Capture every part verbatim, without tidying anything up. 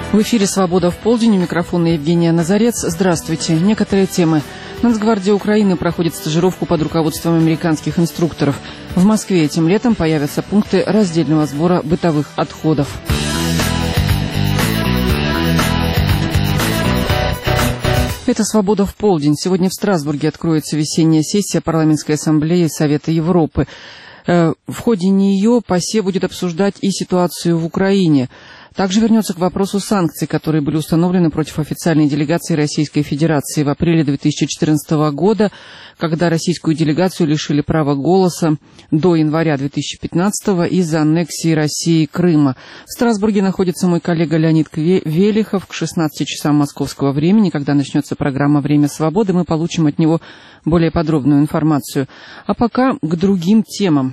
В эфире «Свобода в полдень», у микрофона Евгения Назарец. Здравствуйте. Некоторые темы. Нацгвардия Украины проходит стажировку под руководством американских инструкторов. В Москве этим летом появятся пункты раздельного сбора бытовых отходов. Это «Свобода в полдень». Сегодня в Страсбурге откроется весенняя сессия Парламентской ассамблеи Совета Европы. В ходе нее ПАСЕ будет обсуждать и ситуацию в Украине. Также вернется к вопросу санкций, которые были установлены против официальной делегации Российской Федерации в апреле две тысячи четырнадцатого года, когда российскую делегацию лишили права голоса до января две тысячи пятнадцатого из-за аннексии России Крыма. В Страсбурге находится мой коллега Леонид Велихов. К шестнадцати часам московского времени, когда начнется программа «Время свободы», мы получим от него более подробную информацию. А пока к другим темам.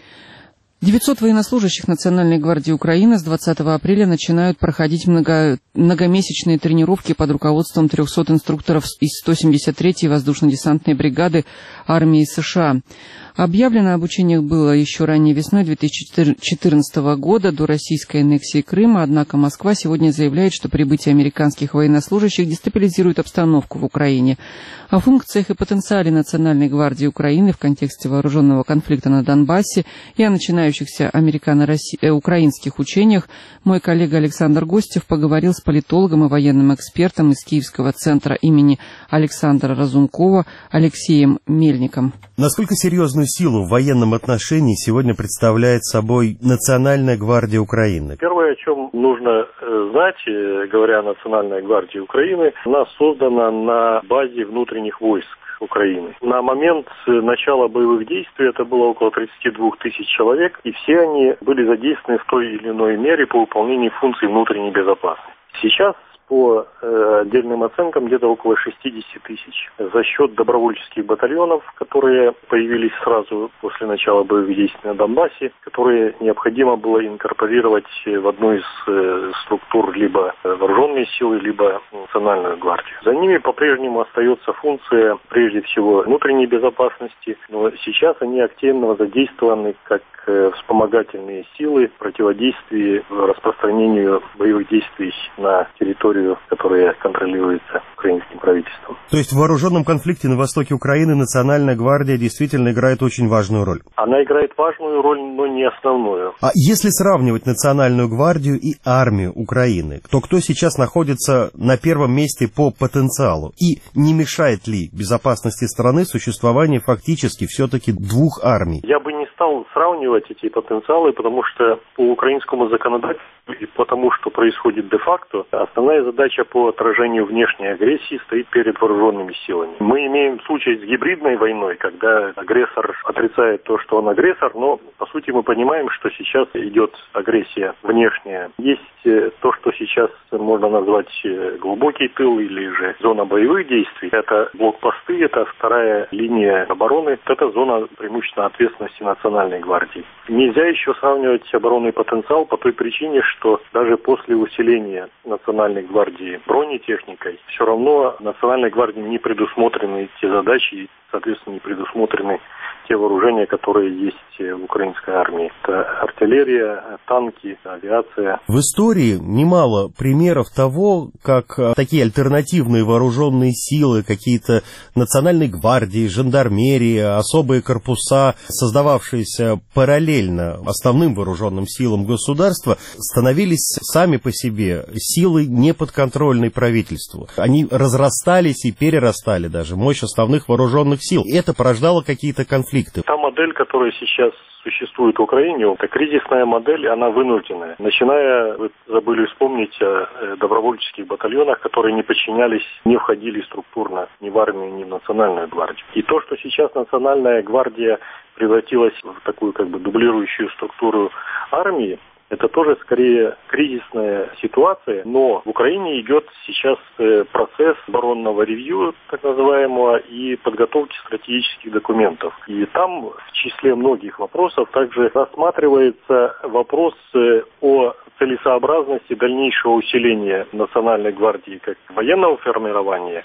девятьсот военнослужащих Национальной гвардии Украины с двадцатого апреля начинают проходить много, многомесячные тренировки под руководством трехсот инструкторов из сто семьдесят третьей воздушно-десантной бригады армии США. Объявлено обучение было еще ранней весной две тысячи четырнадцатого года, до российской аннексии Крыма, однако Москва сегодня заявляет, что прибытие американских военнослужащих дестабилизирует обстановку в Украине. О функциях и потенциале Национальной гвардии Украины в контексте вооруженного конфликта на Донбассе и о начинающихся американо-украинских учениях мой коллега Александр Гостев поговорил с политологом и военным экспертом из Киевского центра имени Александра Разумкова Алексеем Мельником. Насколько серьезную силу в военном отношении сегодня представляет собой Национальная гвардия Украины? Первое, о чем нужно знать, говоря о Национальной гвардии Украины, она создана на базе внутренних войск Украины. На момент начала боевых действий это было около тридцати двух тысяч человек, и все они были задействованы в той или иной мере по выполнению функций внутренней безопасности. Сейчас по э, отдельным оценкам где-то около шестидесяти тысяч. За счет добровольческих батальонов, которые появились сразу после начала боевых действий на Донбассе, которые необходимо было инкорпорировать в одну из э, структур либо вооруженные силы, либо национальную гвардию. За ними по-прежнему остается функция, прежде всего, внутренней безопасности, но сейчас они активно задействованы как э, вспомогательные силы в противодействии распространению боевых действий на территорию, которая контролируется украинским правительством. То есть в вооруженном конфликте на востоке Украины Национальная гвардия действительно играет очень важную роль? Она играет важную роль, но не основную. А если сравнивать Национальную гвардию и армию Украины, то кто сейчас находится на первом месте по потенциалу? И не мешает ли безопасности страны существование фактически все-таки двух армий? Я бы не стал сравнивать эти потенциалы, потому что по украинскому законодательству и потому, что происходит де-факто, основная задача по отражению внешней агрессии стоит перед вооруженными силами. Мы имеем случай с гибридной войной, когда агрессор отрицает то, что он агрессор, но по сути мы понимаем, что сейчас идет агрессия внешняя. Есть то, что сейчас можно назвать глубокий тыл или же зона боевых действий. Это блокпосты, это вторая линия обороны, это зона преимущественно ответственности Национальной гвардии. Нельзя еще сравнивать оборонный потенциал по той причине, что даже после усиления Национальной гвардии бронетехникой, все равно Национальной гвардии не предусмотрены те задачи и, соответственно, не предусмотрены те вооружения, которые есть в украинской армии. Это артиллерия, танки, авиация. В истории немало примеров того, как такие альтернативные вооруженные силы, какие-то национальные гвардии, жандармерии, особые корпуса, создававшиеся параллельно основным вооруженным силам государства, становились сами по себе силой неподконтрольной правительству. Они разрастались и перерастали даже мощь основных вооруженных сил. И это порождало какие-то конфликты. Та модель, которая сейчас существует в Украине, это кризисная модель, она вынужденная. Начиная, вы забыли вспомнить о добровольческих батальонах, которые не подчинялись, не входили структурно ни в армию, ни в Национальную гвардию. И то, что сейчас Национальная гвардия превратилась в такую как бы дублирующую структуру армии, это тоже скорее кризисная ситуация, но в Украине идет сейчас процесс оборонного ревью, так называемого, и подготовки стратегических документов. И там в числе многих вопросов также рассматривается вопрос о целесообразности дальнейшего усиления Национальной гвардии как военного формирования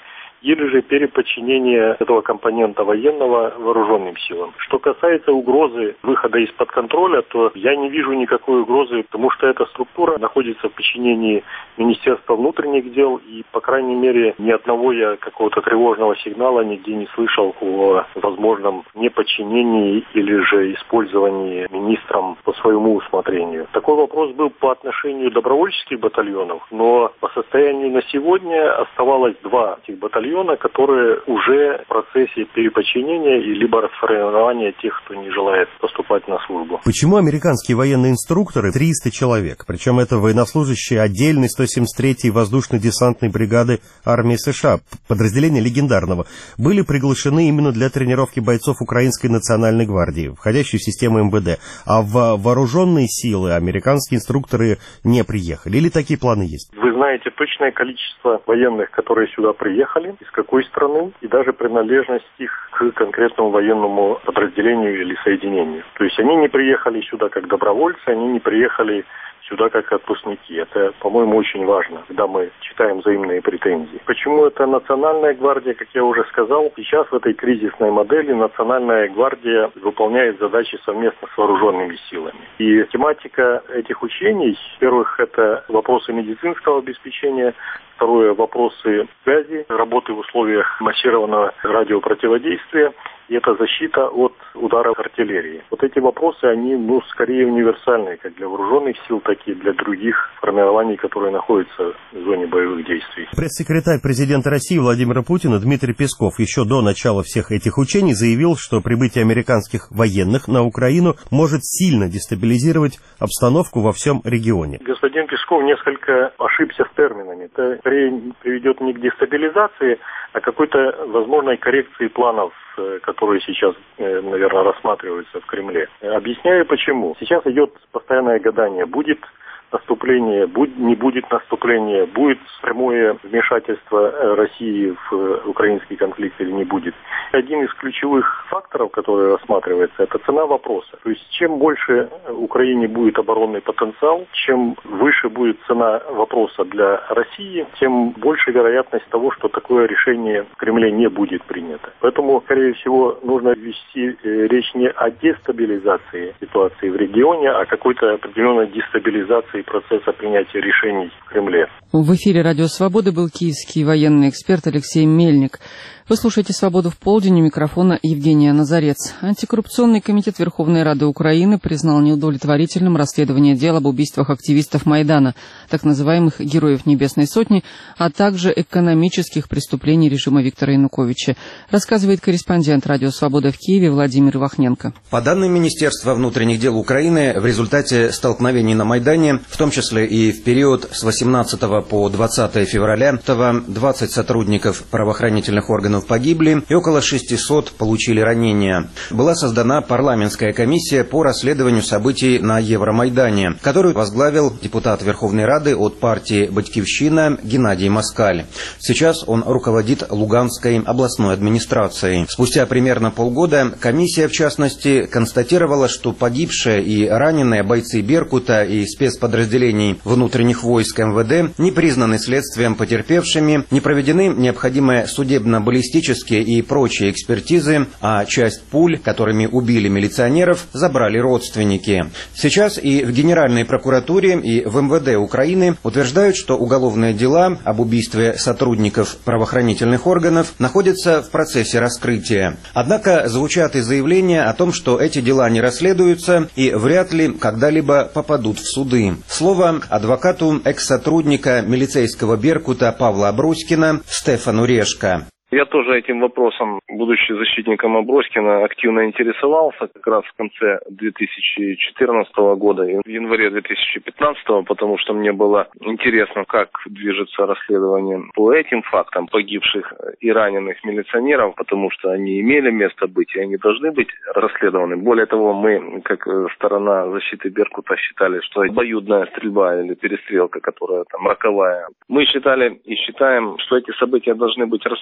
или же переподчинение этого компонента военного вооруженным силам. Что касается угрозы выхода из-под контроля, то я не вижу никакой угрозы, потому что эта структура находится в подчинении Министерства внутренних дел, и, по крайней мере, ни одного я какого-то тревожного сигнала нигде не слышал о возможном неподчинении или же использовании министром по своему усмотрению. Такой вопрос был по отношению добровольческих батальонов, но по состоянию на сегодня оставалось два этих батальона, которые уже в процессе переподчинения и либо расформирования тех, кто не желает поступать на службу. Почему американские военные инструкторы, триста человек, причем это военнослужащие отдельной сто семьдесят третьей воздушно-десантной бригады армии США, подразделения легендарного, были приглашены именно для тренировки бойцов Украинской национальной гвардии, входящей в систему эм вэ дэ, а в вооруженные силы американские инструкторы не приехали? Или такие планы есть? Вы знаете точное количество военных, которые сюда приехали, из какой страны, и даже принадлежность их к конкретному военному подразделению или соединению. То есть они не приехали сюда как добровольцы, они не приехали сюда как отпускники. Это, по-моему, очень важно, когда мы читаем взаимные претензии. Почему это Национальная гвардия, как я уже сказал, сейчас в этой кризисной модели Национальная гвардия выполняет задачи совместно с вооруженными силами. И тематика этих учений, во-первых, это вопросы медицинского обеспечения, второе, вопросы связи, работы в условиях массированного радиопротиводействия, и это защита от ударов артиллерии. Вот эти вопросы, они, ну, скорее универсальные, как для вооруженных сил, так и для других формирований, которые находятся в зоне боевых действий. Пресс-секретарь президента России Владимира Путина Дмитрий Песков еще до начала всех этих учений заявил, что прибытие американских военных на Украину может сильно дестабилизировать обстановку во всем регионе. Господин Песков несколько ошибся с терминами. Это скорее приведет не к дестабилизации, а к какой-то возможной коррекции планов, которые сейчас, наверное, рассматриваются в Кремле. Объясняю почему. Сейчас идет постоянное гадание. Будет наступление, будет, не будет наступления, будет прямое вмешательство России в украинский конфликт или не будет. Один из ключевых факторов, который рассматривается, это цена вопроса. То есть чем больше Украине будет оборонный потенциал, чем выше будет цена вопроса для России, тем больше вероятность того, что такое решение в Кремле не будет принято. Поэтому, скорее всего, нужно вести речь не о дестабилизации ситуации в регионе, а о какой-то определенной дестабилизации процесса принятия решений в Кремле. В эфире «Радио Свобода» был киевский военный эксперт Алексей Мельник. Вы слушаете «Свободу в полдень», у микрофона Евгения Назарец. Антикоррупционный комитет Верховной Рады Украины признал неудовлетворительным расследование дел об убийствах активистов Майдана, так называемых «Героев Небесной Сотни», а также экономических преступлений режима Виктора Януковича, рассказывает корреспондент «Радио Свобода» в Киеве Владимир Вахненко. По данным Министерства внутренних дел Украины, в результате столкновений на Майдане, в том числе и в период с восемнадцатого по двадцатое февраля, двадцать сотрудников правоохранительных органов погибли и около шестисот получили ранения. Была создана парламентская комиссия по расследованию событий на Евромайдане, которую возглавил депутат Верховной Рады от партии «Батькивщина» Геннадий Москаль. Сейчас он руководит Луганской областной администрацией. Спустя примерно полгода комиссия, в частности, констатировала, что погибшие и раненые бойцы «Беркута» и спецподразделений внутренних войск эм вэ дэ не признаны следствием потерпевшими, не проведены необходимые судебно-баллистические и прочие экспертизы, а часть пуль, которыми убили милиционеров, забрали родственники. Сейчас и в Генеральной прокуратуре, и в эм вэ дэ Украины утверждают, что уголовные дела об убийстве сотрудников правоохранительных органов находятся в процессе раскрытия. Однако звучат и заявления о том, что эти дела не расследуются и вряд ли когда-либо попадут в суды. Слово адвокату экс-сотрудника милицейского «Беркута» Павла Аброськина Стефану Решко. Я тоже этим вопросом, будучи защитником Аброськина, активно интересовался как раз в конце две тысячи четырнадцатого года и в январе две тысячи пятнадцатого, потому что мне было интересно, как движется расследование по этим фактам погибших и раненых милиционеров, потому что они имели место быть и они должны быть расследованы. Более того, мы, как сторона защиты Беркута, считали, что обоюдная стрельба или перестрелка, которая там роковая, мы считали и считаем, что эти события должны быть расследованы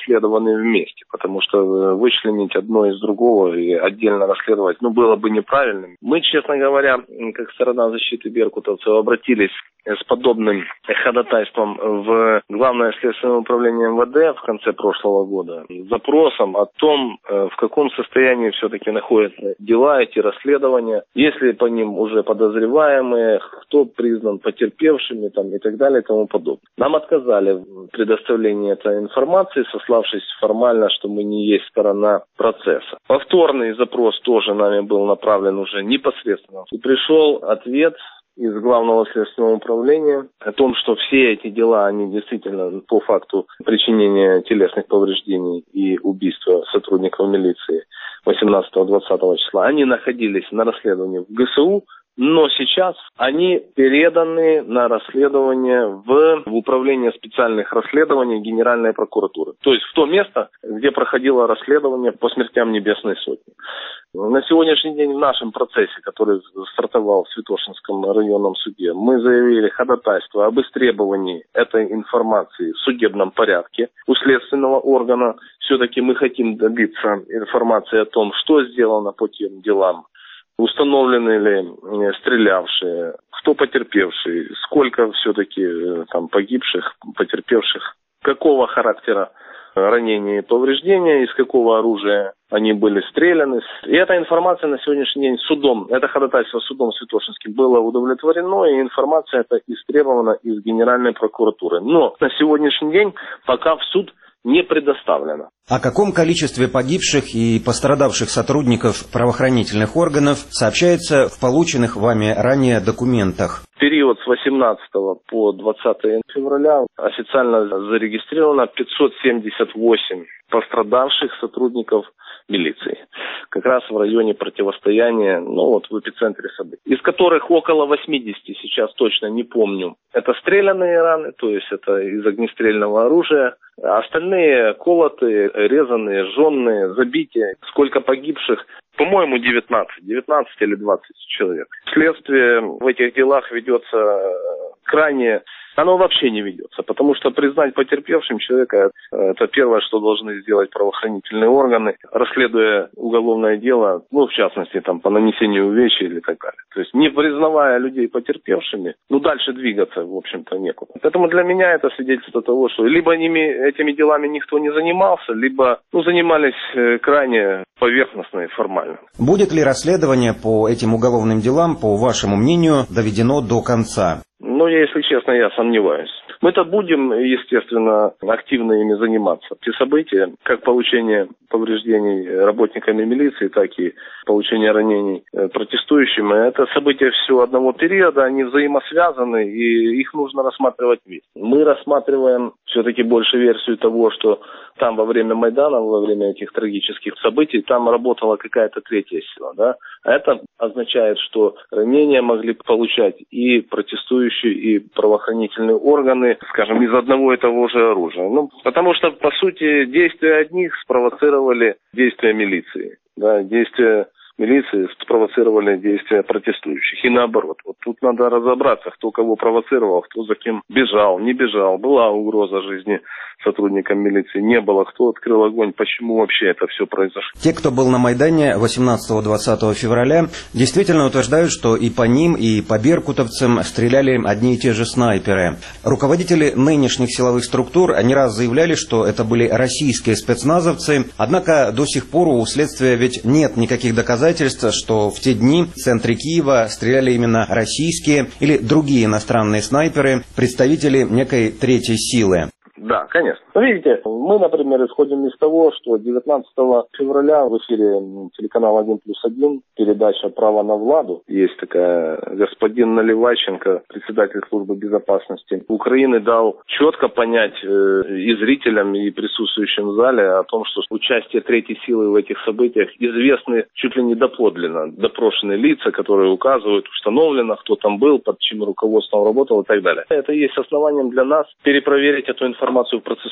расследованы вместе, потому что вычленить одно из другого и отдельно расследовать, ну, было бы неправильным. Мы, честно говоря, как сторона защиты беркутовцев, обратились с подобным ходатайством в Главное следственное управление эм вэ дэ в конце прошлого года с запросом о том, в каком состоянии все-таки находятся дела, эти расследования, есть ли по ним уже подозреваемые, кто признан потерпевшими там, и так далее и тому подобное. Нам отказали в предоставлении этой информации, сославшись формально, что мы не есть сторона процесса. Повторный запрос тоже нами был направлен уже непосредственно. И пришел ответ из Главного следственного управления о том, что все эти дела, они действительно по факту причинения телесных повреждений и убийства сотрудников милиции восемнадцатого-двадцатого числа, они находились на расследовании в гэ эс у, но сейчас они переданы на расследование в, в Управление специальных расследований Генеральной прокуратуры. То есть в то место, где проходило расследование по смертям Небесной Сотни. На сегодняшний день в нашем процессе, который стартовал в Святошинском районном суде, мы заявили ходатайство об истребовании этой информации в судебном порядке у следственного органа. Все-таки мы хотим добиться информации о том, что сделано по тем делам, установлены ли стрелявшие, кто потерпевший, сколько все-таки там погибших, потерпевших, какого характера ранения и повреждения, из какого оружия они были стреляны. И эта информация на сегодняшний день судом, это ходатайство судом Святошинским было удовлетворено, и информация эта истребована из Генеральной прокуратуры. Но на сегодняшний день пока в суд не предоставлено. О каком количестве погибших и пострадавших сотрудников правоохранительных органов сообщается в полученных вами ранее документах? В период с восемнадцатого по двадцатое февраля официально зарегистрировано пятьсот семьдесят восемь пострадавших сотрудников милиции. Как раз в районе противостояния, ну вот в эпицентре событий. Из которых около восьмидесяти, сейчас точно не помню, это стрелянные раны, то есть это из огнестрельного оружия. А остальные колотые, резаные, жженные, забитые. Сколько погибших? По-моему, девятнадцать. девятнадцать или двадцать человек. Следствие в этих делах ведется крайне... Оно вообще не ведется, потому что признать потерпевшим человека – это первое, что должны сделать правоохранительные органы, расследуя уголовное дело, ну, в частности, там, по нанесению увечий или так далее. То есть, не признавая людей потерпевшими, ну, дальше двигаться, в общем-то, некуда. Поэтому для меня это свидетельство того, что либо ними, этими делами никто не занимался, либо, ну, занимались крайне поверхностно и формально. Будет ли расследование по этим уголовным делам, по вашему мнению, доведено до конца? Ну, если честно, я сомневаюсь. Мы-то будем, естественно, активно ими заниматься. Те события, как получение повреждений работниками милиции, так и получение ранений протестующими, это события всего одного периода, они взаимосвязаны, и их нужно рассматривать вместе. Мы рассматриваем все-таки больше версию того, что там во время Майдана, во время этих трагических событий, там работала какая-то третья сила, да? А это означает, что ранения могли получать и протестующие, и правоохранительные органы, скажем, из одного и того же оружия. Ну, потому что, по сути, действия одних спровоцировали действия милиции. Да, действия милиции спровоцировали действия протестующих. И наоборот. Вот тут надо разобраться, кто кого провоцировал, кто за кем бежал, не бежал. Была угроза жизни сотрудникам милиции, не было. Кто открыл огонь, почему вообще это все произошло. Те, кто был на Майдане восемнадцатого-двадцатого февраля, действительно утверждают, что и по ним, и по беркутовцам стреляли одни и те же снайперы. Руководители нынешних силовых структур не раз заявляли, что это были российские спецназовцы. Однако до сих пор у следствия ведь нет никаких доказательств, что в те дни в центре Киева стреляли именно российские или другие иностранные снайперы, представители некой третьей силы. Да, конечно. Видите, мы, например, исходим из того, что девятнадцатого февраля в эфире телеканала один плюс один передача «Право на Владу». Есть такая, господин Наливайченко, председатель службы безопасности Украины, дал четко понять э, и зрителям, и присутствующим в зале о том, что участие третьей силы в этих событиях известны чуть ли не доподлинно. Допрошенные лица, которые указывают, установлено, кто там был, под чьим руководством работал и так далее. Это есть основанием для нас перепроверить эту информацию в процессуальном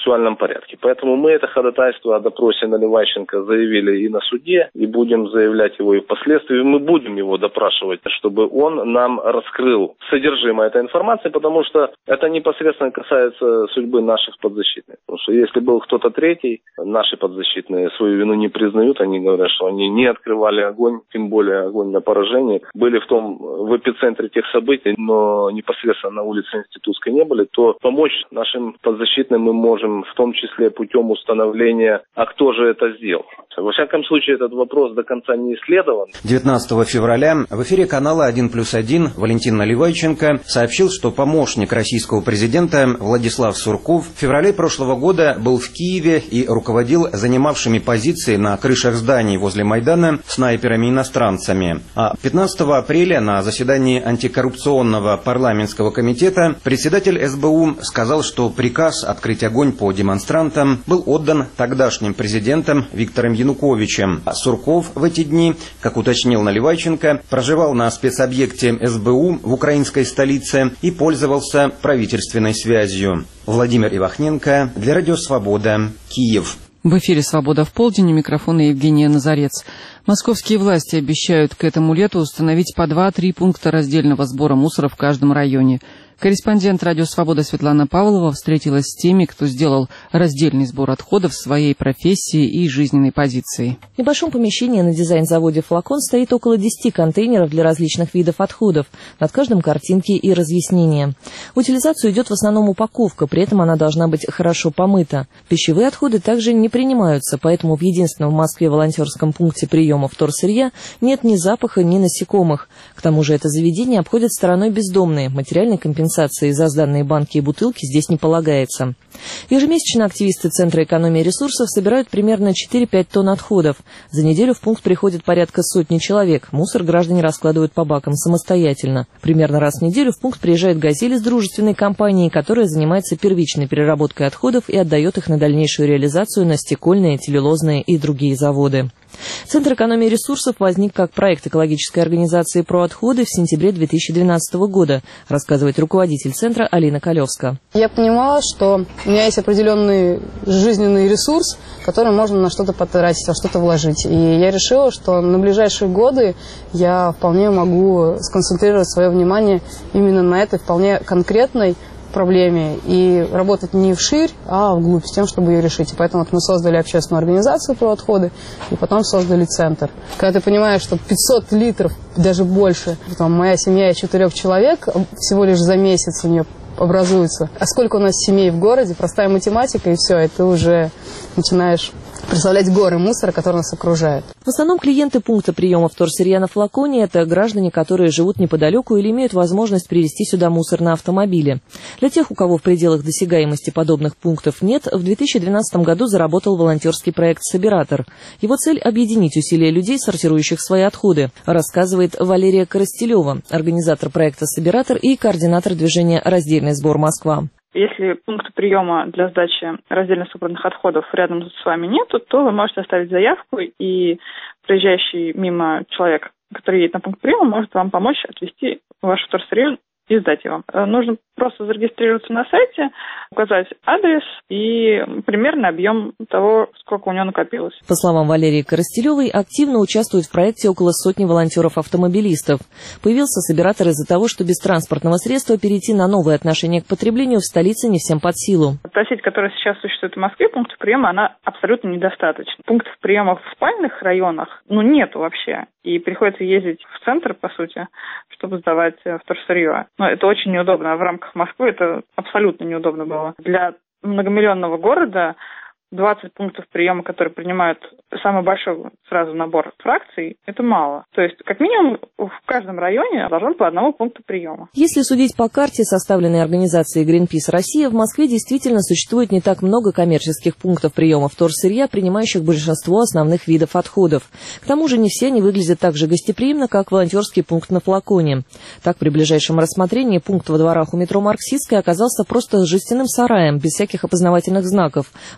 процессуальном порядке. Поэтому мы это ходатайство о допросе Наливайченко заявили и на суде, и будем заявлять его и впоследствии. Мы будем его допрашивать, чтобы он нам раскрыл содержимое этой информации, потому что это непосредственно касается судьбы наших подзащитных. Потому что если был кто-то третий, наши подзащитные свою вину не признают, они говорят, что они не открывали огонь, тем более огонь на поражение, были в том, в эпицентре тех событий, но непосредственно на улице Институтской не были, то помочь нашим подзащитным мы можем в том числе путем установления, а кто же это сделал. Во всяком случае, этот вопрос до конца не исследован. девятнадцатого февраля в эфире канала один плюс один Валентин Наливайченко сообщил, что помощник российского президента Владислав Сурков в феврале прошлого года был в Киеве и руководил занимавшими позиции на крышах зданий возле Майдана снайперами-иностранцами. А пятнадцатого апреля на заседании антикоррупционного парламентского комитета председатель эс бэ у сказал, что приказ открыть огонь по демонстрантам был отдан тогдашним президентом Виктором Януковичем. А Сурков в эти дни, как уточнил Наливайченко, проживал на спецобъекте эс бэ у в украинской столице и пользовался правительственной связью. Владимир Ивахненко для Радио Свобода, Киев. В эфире «Свобода в полдень», у микрофона Евгения Назарец. Московские власти обещают к этому лету установить по два-три пункта раздельного сбора мусора в каждом районе. Корреспондент «Радио Свобода» Светлана Павлова встретилась с теми, кто сделал раздельный сбор отходов своей профессии и жизненной позицией. В небольшом помещении на дизайн-заводе «Флакон» стоит около десяти контейнеров для различных видов отходов. Над каждым картинки и разъяснения. В утилизацию идет в основном упаковка, при этом она должна быть хорошо помыта. Пищевые отходы также не принимаются, поэтому в единственном в Москве волонтерском пункте приема вторсырья нет ни запаха, ни насекомых. К тому же это заведение обходит стороной бездомные. Материальной компенсации за сданные банки и бутылки здесь не полагается. Ежемесячно активисты Центра экономии ресурсов собирают примерно четыре-пять тонн отходов. За неделю в пункт приходит порядка сотни человек. Мусор граждане раскладывают по бакам самостоятельно. Примерно раз в неделю в пункт приезжает «Газель» из дружественной компании, которая занимается первичной переработкой отходов и отдает их на дальнейшую реализацию на стекольные, целлюлозные и другие заводы. Центр экономии ресурсов возник как проект экологической организации «Проотходы» в сентябре две тысячи двенадцатого года, рассказывает руководитель центра Алина Колевска. Я понимала, что у меня есть определенный жизненный ресурс, который можно на что-то потратить, во что-то вложить. И я решила, что на ближайшие годы я вполне могу сконцентрировать свое внимание именно на этой вполне конкретной проблеме и работать не вширь, а вглубь, с тем, чтобы ее решить. И поэтому вот мы создали общественную организацию про отходы и потом создали центр. Когда ты понимаешь, что пятьсот литров, даже больше, там, моя семья из четырех человек, всего лишь за месяц у нее образуется. А сколько у нас семей в городе, простая математика, и все, и ты уже начинаешь представлять горы мусора, которые нас окружают. В основном клиенты пункта приема вторсырья на Флаконе – это граждане, которые живут неподалеку или имеют возможность привезти сюда мусор на автомобиле. Для тех, у кого в пределах досягаемости подобных пунктов нет, в две тысячи двенадцатом году заработал волонтерский проект «Собиратор». Его цель – объединить усилия людей, сортирующих свои отходы, рассказывает Валерия Коростелева, организатор проекта «Собиратор» и координатор движения «Раздельный сбор Москва». Если пункта приема для сдачи раздельно собранных отходов рядом с вами нету, то вы можете оставить заявку, и проезжающий мимо человек, который едет на пункт приема, может вам помочь отвезти ваш вторсырье и сдать его. Нужно просто зарегистрироваться на сайте, указать адрес и примерный объем того, сколько у него накопилось. По словам Валерии Коростелевой, активно участвуют в проекте около сотни волонтеров-автомобилистов. Появился «Собиратор» из-за того, что без транспортного средства перейти на новое отношение к потреблению в столице не всем под силу. Та сеть, которая сейчас существует в Москве, пунктов приема, она абсолютно недостаточна. Пунктов приема в спальных районах, ну, нету вообще. И приходится ездить в центр, по сути, чтобы сдавать вторсырье. Но это очень неудобно. В рамках Москвы это абсолютно неудобно было. Для многомиллионного города двадцать пунктов приема, которые принимают самый большой сразу набор фракций, это мало. То есть, как минимум, в каждом районе должно быть по одному пункту приема. Если судить по карте, составленной организацией Greenpeace Россия, в Москве действительно существует не так много коммерческих пунктов приема вторсырья, принимающих большинство основных видов отходов. К тому же не все они выглядят так же гостеприимно, как волонтерский пункт на Флаконе. Так, при ближайшем рассмотрении пункт во дворах у метро Марксистской оказался просто жестяным сараем, без всяких опознавательных знаков. Внутри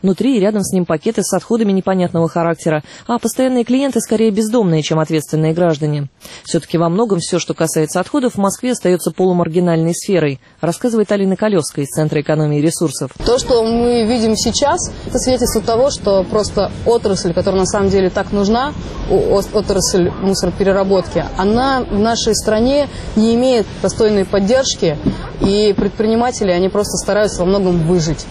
рядом с ним пакеты с отходами непонятного характера, а постоянные клиенты скорее бездомные, чем ответственные граждане. Все-таки во многом все, что касается отходов, в Москве остается полумаргинальной сферой, рассказывает Алина Колевская из Центра экономии ресурсов. То, что мы видим сейчас, это свидетельство того, что просто отрасль, которая на самом деле так нужна, отрасль мусоропереработки, она в нашей стране не имеет достойной поддержки, и предприниматели, они просто стараются во многом выжить.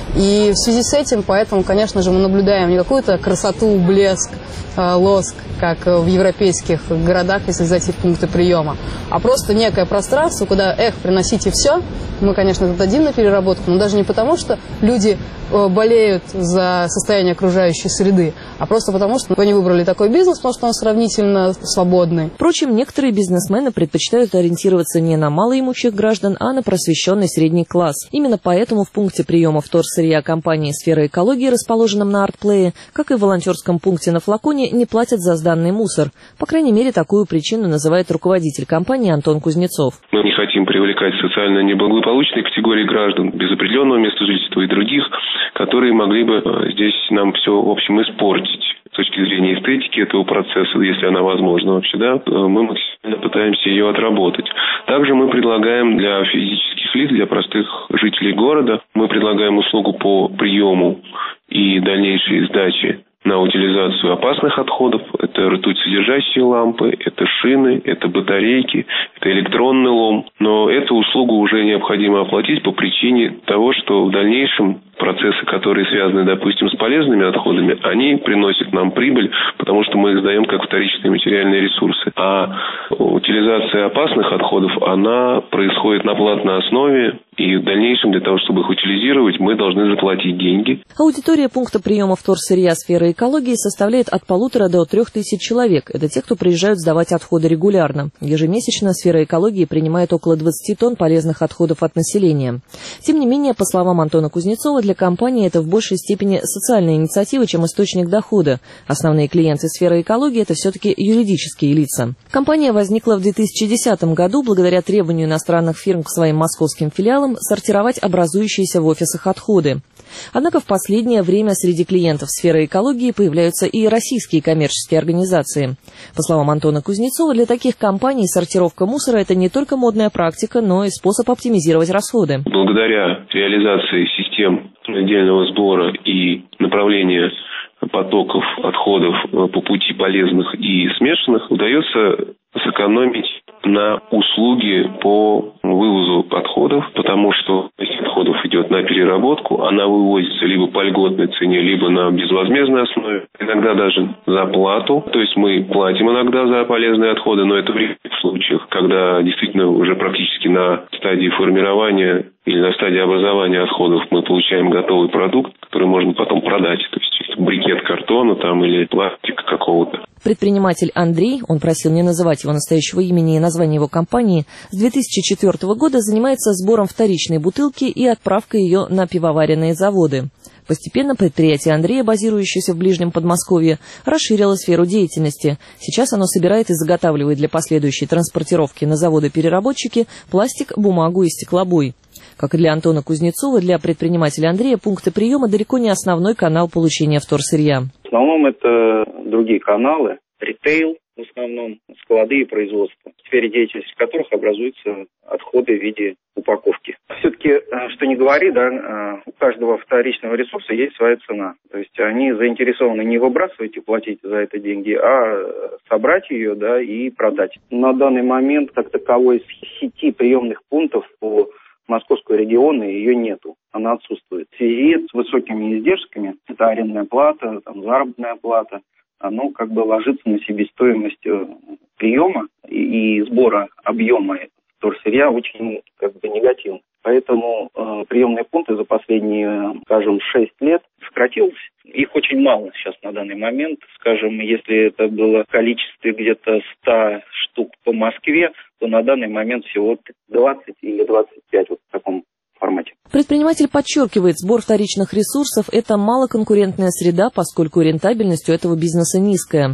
И в связи с этим, поэтому, конечно же, мы наблюдаем не какую-то красоту, блеск, лоск, как в европейских городах, если зайти в пункты приема, а просто некое пространство, куда, эх, приносите все. Мы, конечно, это дадим на переработку, но даже не потому, что люди болеют за состояние окружающей среды, а просто потому, что они выбрали такой бизнес, потому что он сравнительно свободный. Впрочем, некоторые бизнесмены предпочитают ориентироваться не на малоимущих граждан, а на просвещенный средний класс. Именно поэтому в пункте приема вторсырья компании «Сфера экологии», расположенном на Артплее, как и в волонтерском пункте на Флаконе, не платят за сданный мусор. По крайней мере, такую причину называет руководитель компании Антон Кузнецов. Мы не хотим привлекать социально неблагополучные категории граждан без определенного места жительства и других, которые могли бы здесь нам все, в общем, испортить. С точки зрения эстетики этого процесса, если она возможна вообще, да, мы максимально пытаемся ее отработать. Также мы предлагаем для физических лиц, для простых жителей города, мы предлагаем услугу по приему и дальнейшей сдаче на утилизацию опасных отходов. Это ртуть-содержащие лампы, это шины, это батарейки, это электронный лом. Но эту услугу уже необходимо оплатить по причине того, что в дальнейшем процессы, которые связаны, допустим, с полезными отходами, они приносят нам прибыль, потому что мы их сдаем как вторичные материальные ресурсы. А утилизация опасных отходов, она происходит на платной основе, и в дальнейшем для того, чтобы их утилизировать, мы должны заплатить деньги. Аудитория пункта приема вторсырья «Сфера экологии» составляет от полутора до трех тысяч человек. Это те, кто приезжают сдавать отходы регулярно. Ежемесячно «Сфера экологии» принимает около двадцати тонн полезных отходов от населения. Тем не менее, по словам Антона Кузнецова, для компании это в большей степени социальная инициатива, чем источник дохода. Основные клиенты «Сферы экологии» – это все-таки юридические лица. Компания возникла в две тысячи десятом году благодаря требованию иностранных фирм к своим московским филиалам сортировать образующиеся в офисах отходы. Однако в последнее время среди клиентов «Сферы экологии» появляются и российские коммерческие организации. По словам Антона Кузнецова, для таких компаний сортировка мусора – это не только модная практика, но и способ оптимизировать расходы. Благодаря реализации систем отдельного сбора и направления потоков отходов по пути полезных и смешанных удается сэкономить на услуги по вывозу отходов, потому что если отходов идет на переработку, она вывозится либо по льготной цене, либо на безвозмездной основе, иногда даже за плату. То есть мы платим иногда за полезные отходы, но это в редких случаях, когда действительно уже практически на стадии формирования или на стадии образования отходов мы получаем готовый продукт, который можно потом продать. То есть брикет картона там или пластика какого-то. Предприниматель Андрей, он просил не называть его настоящего имени и название его компании, с две тысячи четвёртого года занимается сбором вторичной бутылки и отправкой ее на пивоваренные заводы. Постепенно предприятие Андрея, базирующееся в ближнем Подмосковье, расширило сферу деятельности. Сейчас оно собирает и заготавливает для последующей транспортировки на заводы-переработчики пластик, бумагу и стеклобой. Как и для Антона Кузнецова, для предпринимателя Андрея пункты приема далеко не основной канал получения вторсырья. В основном это другие каналы, ритейл, в основном склады и производства, в сфере деятельности которых образуются отходы в виде упаковки. Все-таки, что ни говори, да, у каждого вторичного ресурса есть своя цена. То есть они заинтересованы не выбрасывать и платить за это деньги, а собрать ее, да, и продать. На данный момент, как таковой сети приемных пунктов по Московского региона ее нету, она отсутствует. В связи с высокими издержками, это арендная плата, там, заработная плата, оно как бы ложится на себестоимость приема и, и сбора объема вторсырья очень как бы негативно. Поэтому э, приемные пункты за последние, скажем, шесть лет сократилось. Их очень мало сейчас на данный момент. Скажем, если это было в количестве где-то ста штук по Москве, то на данный момент всего двадцать или двадцать пять вот в таком формате. Предприниматель подчеркивает, сбор вторичных ресурсов – это малоконкурентная среда, поскольку рентабельность у этого бизнеса низкая.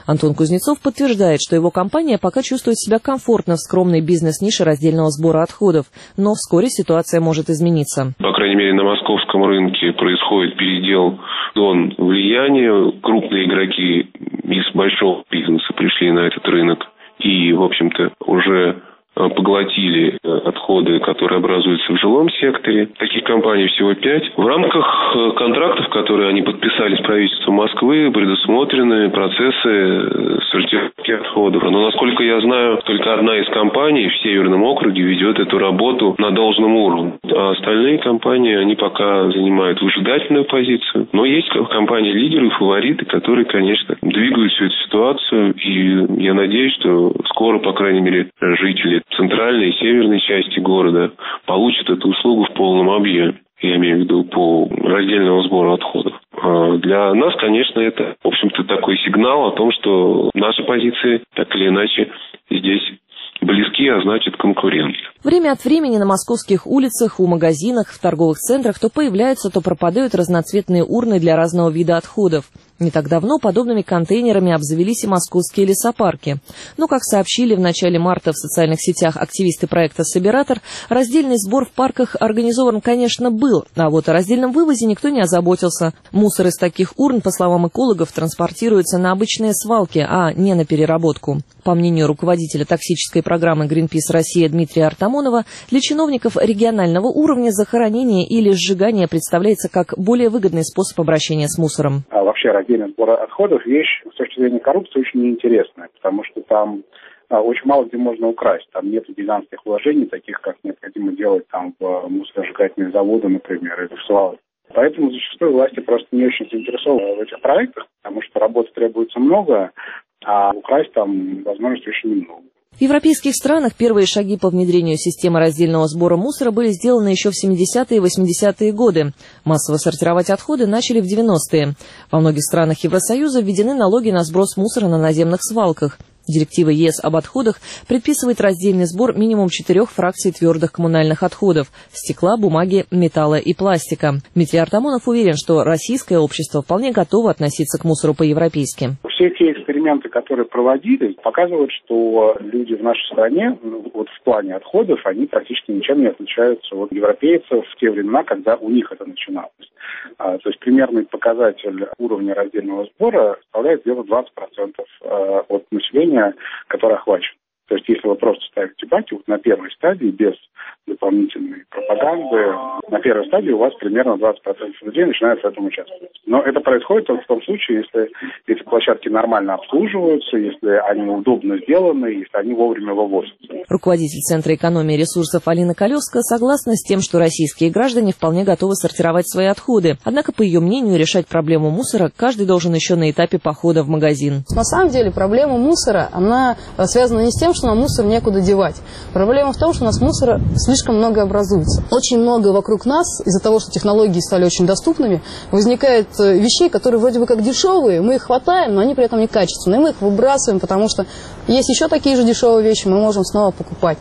Антон Кузнецов подтверждает, что его компания пока чувствует себя комфортно в скромной бизнес-нише раздельного сбора отходов, но вскоре ситуация может измениться. По крайней мере, на московском рынке происходит передел зон влияния. Крупные игроки из большого бизнеса пришли на этот рынок и, в общем-то, уже поглотили отходы, которые образуются в жилом секторе. Таких компаний всего пять. В рамках контрактов, которые они подписали с правительством Москвы, предусмотрены процессы сортировки отходов. Но, насколько я знаю, только одна из компаний в Северном округе ведет эту работу на должном уровне. А остальные компании, они пока занимают выжидательную позицию. Но есть компании-лидеры, фавориты, которые, конечно, двигают всю эту ситуацию. И я надеюсь, что скоро, по крайней мере, жители центральной и северной части города получат эту услугу в полном объеме. Я имею в виду по раздельному сбору отходов. Для нас, конечно, это, в общем-то, такой сигнал о том, что наши позиции так или иначе здесь близки, а значит конкуренты. Время от времени на московских улицах, у магазинах, в торговых центрах то появляются, то пропадают разноцветные урны для разного вида отходов. Не так давно подобными контейнерами обзавелись и московские лесопарки. Но, как сообщили в начале марта в социальных сетях активисты проекта «Собиратор», раздельный сбор в парках организован, конечно, был, а вот о раздельном вывозе никто не озаботился. Мусор из таких урн, по словам экологов, транспортируется на обычные свалки, а не на переработку. По мнению руководителя токсической программы «Гринпис Россия» Дмитрия Артамонова, для чиновников регионального уровня захоронение или сжигание представляется как более выгодный способ обращения с мусором. А вообще раздельный сбор отходов вещь с точки зрения коррупции очень неинтересная, потому что там а, очень мало где можно украсть. Там нет гигантских вложений, таких, как необходимо делать там в мусоросжигательные заводы, например, или в свалки. Поэтому зачастую власти просто не очень заинтересованы в этих проектах, потому что работы требуется много, а украсть там возможностей очень немного. В европейских странах первые шаги по внедрению системы раздельного сбора мусора были сделаны еще в семидесятые и восьмидесятые годы. Массово сортировать отходы начали в девяностые. Во многих странах Евросоюза введены налоги на сброс мусора на наземных свалках. Директива ЕС об отходах предписывает раздельный сбор минимум четырех фракций твердых коммунальных отходов – стекла, бумаги, металла и пластика. Дмитрий Артамонов уверен, что российское общество вполне готово относиться к мусору по-европейски. Все те эксперименты, которые проводились, показывают, что люди в нашей стране вот в плане отходов, они практически ничем не отличаются от европейцев в те времена, когда у них это начиналось. А, то есть примерный показатель уровня раздельного сбора составляет где-то двадцать процентов от населения, которое охвачено. То есть если вы просто ставите баки вот на первой стадии, без дополнительной пропаганды, на первой стадии у вас примерно двадцать процентов людей начинают в этом участвовать. Но это происходит только в том случае, если эти площадки нормально обслуживаются, если они удобно сделаны, если они вовремя вывозятся. Руководитель Центра экономии ресурсов Алина Колеска согласна с тем, что российские граждане вполне готовы сортировать свои отходы. Однако, по ее мнению, решать проблему мусора каждый должен еще на этапе похода в магазин. На самом деле проблема мусора, она связана не с тем, что нам мусор некуда девать. Проблема в том, что у нас мусора слишком много образуется. Очень много вокруг нас, из-за того, что технологии стали очень доступными, возникает вещей, которые вроде бы как дешевые, мы их хватаем, но они при этом некачественные. Мы их выбрасываем, потому что есть еще такие же дешевые вещи, мы можем снова покупать.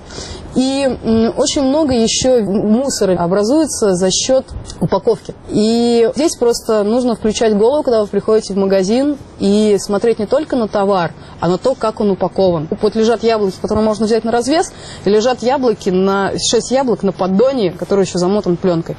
И м, очень много еще мусора образуется за счет упаковки. И здесь просто нужно включать голову, когда вы приходите в магазин, и смотреть не только на товар, а на то, как он упакован. Вот лежат яблоки, которые можно взять на развес, и лежат яблоки, на шесть яблок на поддоне, который еще замотан пленкой.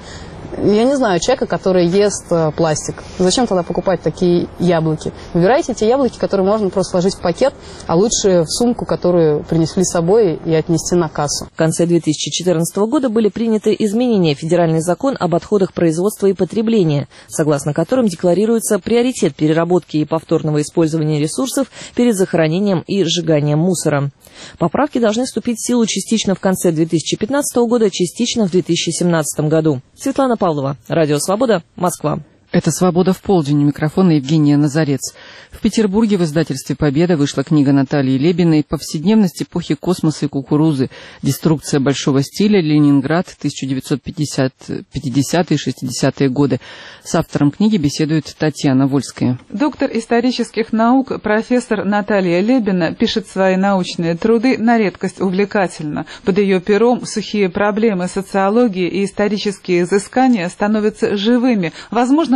Я не знаю человека, который ест э, пластик. Зачем тогда покупать такие яблоки? Выбирайте те яблоки, которые можно просто сложить в пакет, а лучше в сумку, которую принесли с собой, и отнести на кассу. В конце две тысячи четырнадцатого года были приняты изменения в Федеральный закон об отходах производства и потребления, согласно которым декларируется приоритет переработки и повторного использования ресурсов перед захоронением и сжиганием мусора. Поправки должны вступить в силу частично в конце две тысячи пятнадцатого года, частично в две тысячи семнадцатом году. Светлана Павлова, Радио Свобода, Москва. Это «Свобода в полдень», у микрофона Евгения Назарец. В Петербурге в издательстве «Победа» вышла книга Натальи Лебиной «Повседневность эпохи космоса и кукурузы. Деструкция большого стиля. Ленинград. тысяча девятьсот пятидесятые — шестидесятые годы». С автором книги беседует Татьяна Вольская. Доктор исторических наук, профессор Наталья Лебина пишет свои научные труды на редкость увлекательно. Под ее пером сухие проблемы социологии и исторические изыскания становятся живыми, возможно,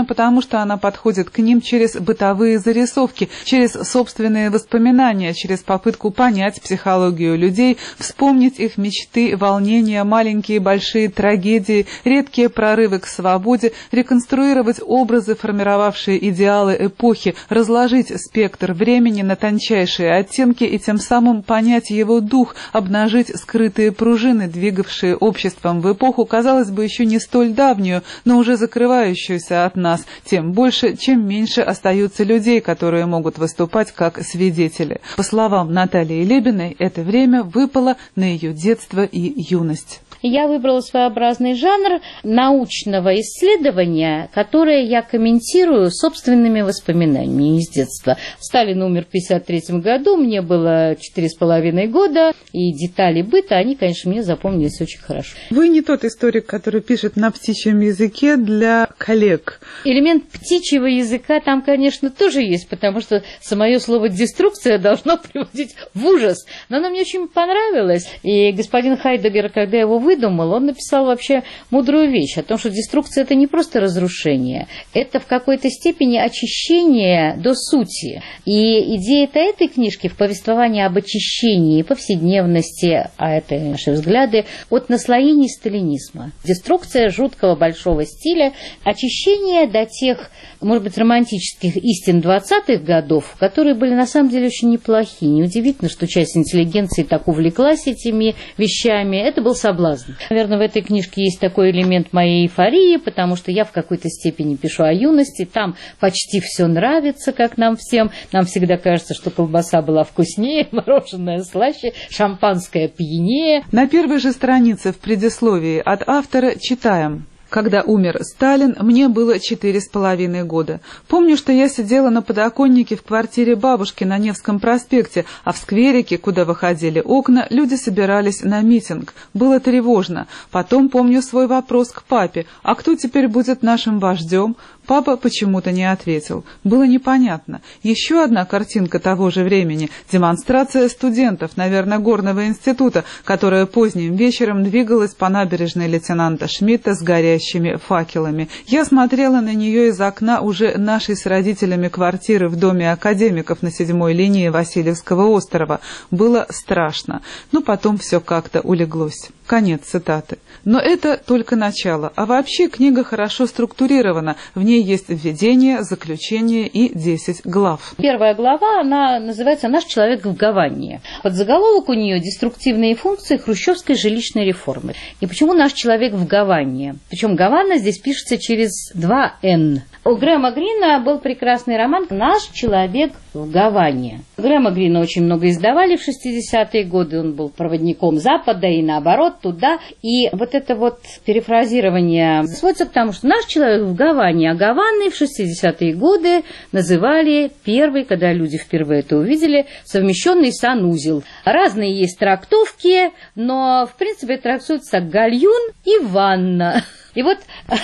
Возможно, потому что она подходит к ним через бытовые зарисовки, через собственные воспоминания, через попытку понять психологию людей, вспомнить их мечты, волнения, маленькие и большие трагедии, редкие прорывы к свободе, реконструировать образы, формировавшие идеалы эпохи, разложить спектр времени на тончайшие оттенки и тем самым понять его дух, обнажить скрытые пружины, двигавшие обществом в эпоху, казалось бы, еще не столь давнюю, но уже закрывающуюся от нас, тем больше, чем меньше остаются людей, которые могут выступать как свидетели. По словам Натальи Лебиной, это время выпало на ее детство и юность. Я выбрала своеобразный жанр научного исследования, которое я комментирую собственными воспоминаниями из детства. Сталин умер в пятьдесят третьем году, мне было четыре с половиной года, и детали быта, они, конечно, мне запомнились очень хорошо. Вы не тот историк, который пишет на птичьем языке для коллег. Элемент птичьего языка там, конечно, тоже есть, потому что самое слово «деструкция» должно приводить в ужас. Но оно мне очень понравилось, и господин Хайдеггер, когда его выдумал, Думал, он написал вообще мудрую вещь о том, что деструкция – это не просто разрушение, это в какой-то степени очищение до сути. И идея-то этой книжки в повествовании об очищении повседневности, а это наши взгляды, от наслоений сталинизма. Деструкция жуткого большого стиля, очищение до тех, может быть, романтических истин двадцатых годов, которые были на самом деле очень неплохие. Неудивительно, что часть интеллигенции так увлеклась этими вещами. Это был соблазн. Наверное, в этой книжке есть такой элемент моей эйфории, потому что я в какой-то степени пишу о юности, там почти все нравится, как нам всем. Нам всегда кажется, что колбаса была вкуснее, мороженое слаще, шампанское пьянее. На первой же странице в предисловии от автора читаем. Когда умер Сталин, мне было четыре с половиной года. Помню, что я сидела на подоконнике в квартире бабушки на Невском проспекте, а в скверике, куда выходили окна, люди собирались на митинг. Было тревожно. Потом помню свой вопрос к папе: «А кто теперь будет нашим вождем?» Папа почему-то не ответил. Было непонятно. Еще одна картинка того же времени – демонстрация студентов, наверное, Горного института, которая поздним вечером двигалась по набережной лейтенанта Шмидта с горящими факелами. Я смотрела на нее из окна уже нашей с родителями квартиры в доме академиков на седьмой линии Васильевского острова. Было страшно, но потом все как-то улеглось. Конец цитаты. Но это только начало. А вообще книга хорошо структурирована. В ней есть введение, заключение и десять глав. Первая глава, она называется «Наш человек в Гаване». Подзаголовок у нее «Деструктивные функции хрущевской жилищной реформы». И почему «Наш человек в Гаване»? Причем Гавана здесь пишется через два «н». У Грэма Грина был прекрасный роман «Наш человек в Гаване». Грэма Грина очень много издавали в шестидесятые годы. Он был проводником Запада и наоборот туда. И вот это вот перефразирование сводится к тому, что «Наш человек в Гаване», а Гаваной в шестидесятые годы называли первый, когда люди впервые это увидели, совмещенный санузел. Разные есть трактовки, но в принципе трактуется гальюн и ванна. И вот,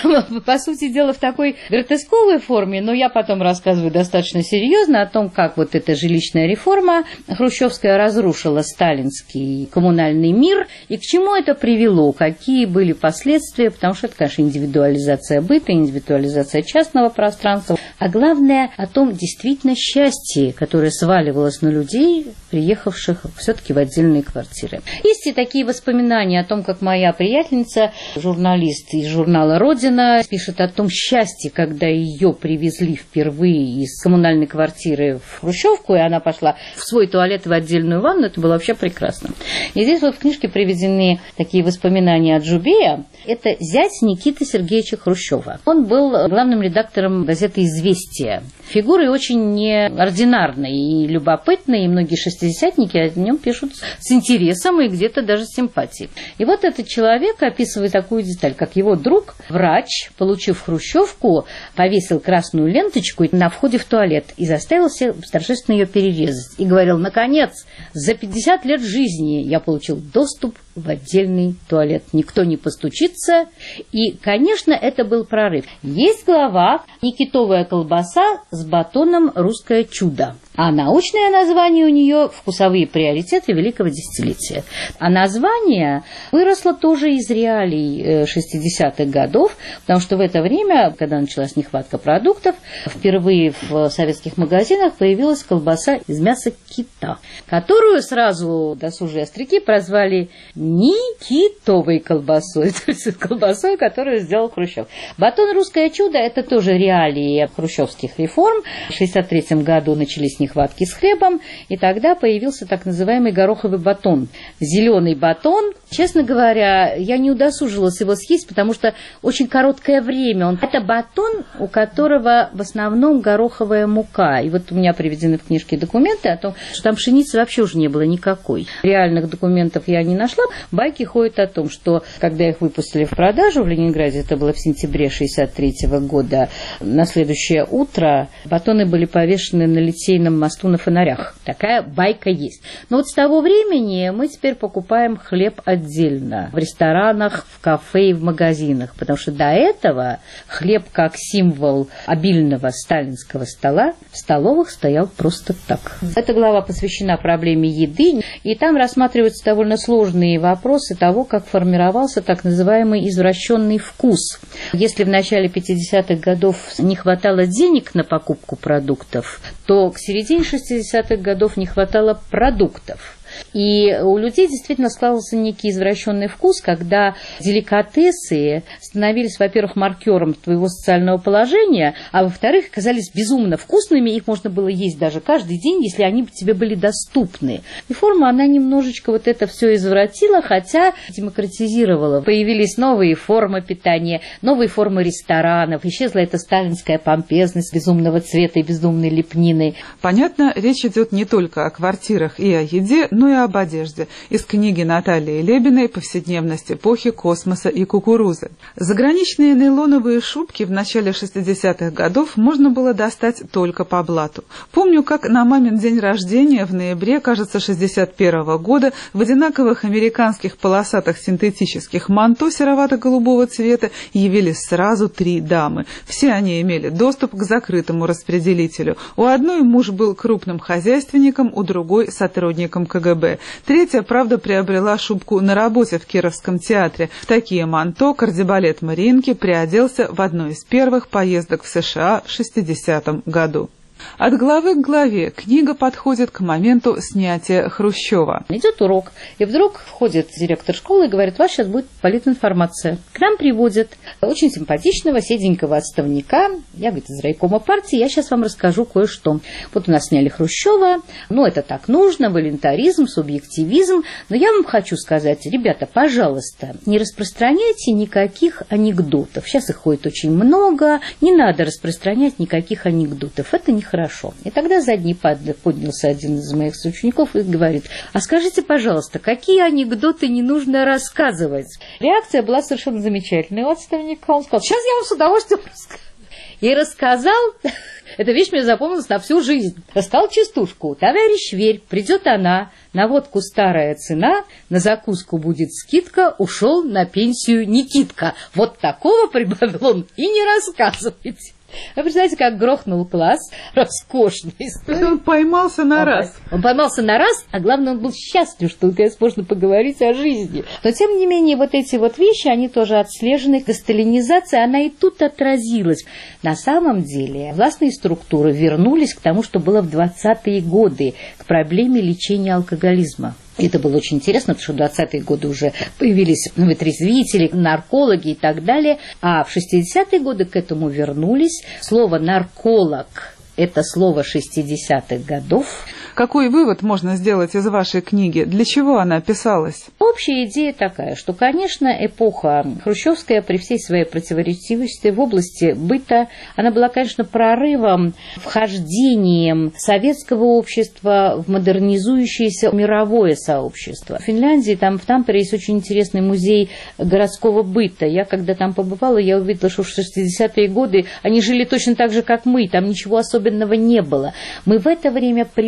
по сути дела, в такой гротесковой форме, но я потом рассказываю достаточно серьезно о том, как вот эта жилищная реформа хрущевская разрушила сталинский коммунальный мир, и к чему это привело, какие были последствия, потому что это, конечно, индивидуализация быта, индивидуализация частного пространства, а главное о том действительно счастье, которое сваливалось на людей, приехавших все-таки в отдельные квартиры. Есть и такие воспоминания о том, как моя приятельница, журналист из журнала «Родина», пишет о том счастье, когда ее привезли впервые из коммунальной квартиры в хрущевку, и она пошла в свой туалет, в отдельную ванну. Это было вообще прекрасно. И здесь вот в книжке приведены такие воспоминания от Джубея. Это зять Никиты Сергеевича Хрущева. Он был главным редактором газеты «Известия». Фигурой очень неординарной и любопытной, и многие шестидесятники о нем пишут с интересом и где-то даже с симпатией. И вот этот человек описывает такую деталь, как его друг, врач, получив хрущевку, повесил красную ленточку на входе в туалет и заставил всех торжественно ее перерезать. И говорил: наконец, за пятьдесят лет жизни я получил доступ в в отдельный туалет. Никто не постучится. И, конечно, это был прорыв. Есть глава «Никитовая колбаса с батоном «Русское чудо». А научное название у нее «Вкусовые приоритеты великого десятилетия». А название выросло тоже из реалий шестидесятых годов, потому что в это время, когда началась нехватка продуктов, впервые в советских магазинах появилась колбаса из мяса кита, которую сразу досужие остряки прозвали «Никитовой колбасой», то есть колбасой, которую сделал Хрущев. Батон «Русское чудо» – это тоже реалии хрущевских реформ. В шестьдесят третьем году начались нехватки с хлебом, и тогда появился так называемый гороховый батон. Зеленый батон. Честно говоря, я не удосужилась его съесть, потому что очень короткое время. Он... Это батон, у которого в основном гороховая мука. И вот у меня приведены в книжке документы о том, что там пшеницы вообще уже не было никакой. Реальных документов я не нашла. Байки ходят о том, что когда их выпустили в продажу в Ленинграде, это было в сентябре шестьдесят третьего года, на следующее утро батоны были повешены на Литейном мосту на фонарях. Такая байка есть. Но вот с того времени мы теперь покупаем хлеб отдельно в ресторанах, в кафе и в магазинах, потому что до этого хлеб как символ обильного сталинского стола в столовых стоял просто так. Эта глава посвящена проблеме еды, и там рассматриваются довольно сложные вопросы того, как формировался так называемый извращенный вкус. Если в начале пятидесятых годов не хватало денег на покупку продуктов, то к середине шестидесятых годов не хватало продуктов. И у людей действительно складывался некий извращенный вкус, когда деликатесы становились, во-первых, маркером твоего социального положения, а во-вторых, оказались безумно вкусными, их можно было есть даже каждый день, если они тебе были доступны. Реформа, она немножечко вот это все извратила, хотя демократизировала. Появились новые формы питания, новые формы ресторанов, исчезла эта сталинская помпезность безумного цвета и безумной лепнины. Понятно, речь идет не только о квартирах и о еде, но и об одежде. Из книги Натальи Лебиной «Повседневность эпохи космоса и кукурузы». Заграничные нейлоновые шубки в начале шестидесятых годов можно было достать только по блату. Помню, как на мамин день рождения в ноябре, кажется, шестьдесят первого года в одинаковых американских полосатых синтетических манто серовато-голубого цвета явились сразу три дамы. Все они имели доступ к закрытому распределителю. У одной муж был крупным хозяйственником, у другой – сотрудником ка гэ бэ. Третья, правда, приобрела шубку на работе в Кировском театре. В такие манто кардебалет Мариинки приоделся в одной из первых поездок в Сэ Шэ А в шестидесятом году. От главы к главе книга подходит к моменту снятия Хрущева. Идет урок, и вдруг входит директор школы и говорит: у вас сейчас будет политинформация. К нам приводят очень симпатичного, седенького отставника. Я, говорит, из райкома партии, я сейчас вам расскажу кое-что. Вот у нас сняли Хрущева, ну это так нужно, волюнтаризм, субъективизм. Но я вам хочу сказать, ребята, пожалуйста, не распространяйте никаких анекдотов. Сейчас их ходит очень много, не надо распространять никаких анекдотов. Это не хорошо. И тогда задний поднялся один из моих соучеников и говорит: а скажите, пожалуйста, какие анекдоты не нужно рассказывать? Реакция была совершенно замечательная у отставника. Он сказал: сейчас я вам с удовольствием расскажу. И рассказал, эта вещь мне запомнилась на всю жизнь. Рассказал частушку: товарищ Верь, придет она, на водку старая цена, на закуску будет скидка, ушел на пенсию Никитка. Вот такого, прибавил он, и не рассказывайте. Вы представляете, как грохнул класс, роскошный. Он поймался на он, раз. Он поймался на раз, а главное, он был счастлив, что, наконец, можно поговорить о жизни. Но, тем не менее, вот эти вот вещи, они тоже отслежены. Десталинизация, она и тут отразилась. На самом деле, властные структуры вернулись к тому, что было в двадцатые годы, к проблеме лечения алкоголизма. Это было очень интересно, потому что в двадцатые годы уже появились вытрезвители, наркологи и так далее. А в шестидесятые годы к этому вернулись. Слово «нарколог» – это слово шестидесятых годов. Какой вывод можно сделать из вашей книги? Для чего она писалась? Общая идея такая, что, конечно, эпоха хрущевская при всей своей противоречивости в области быта, она была, конечно, прорывом, вхождением советского общества в модернизующееся мировое сообщество. В Финляндии, там в Тампере есть очень интересный музей городского быта. Я, когда там побывала, я увидела, что в шестидесятые годы они жили точно так же, как мы, там ничего особенного не было. Мы в это время приблизились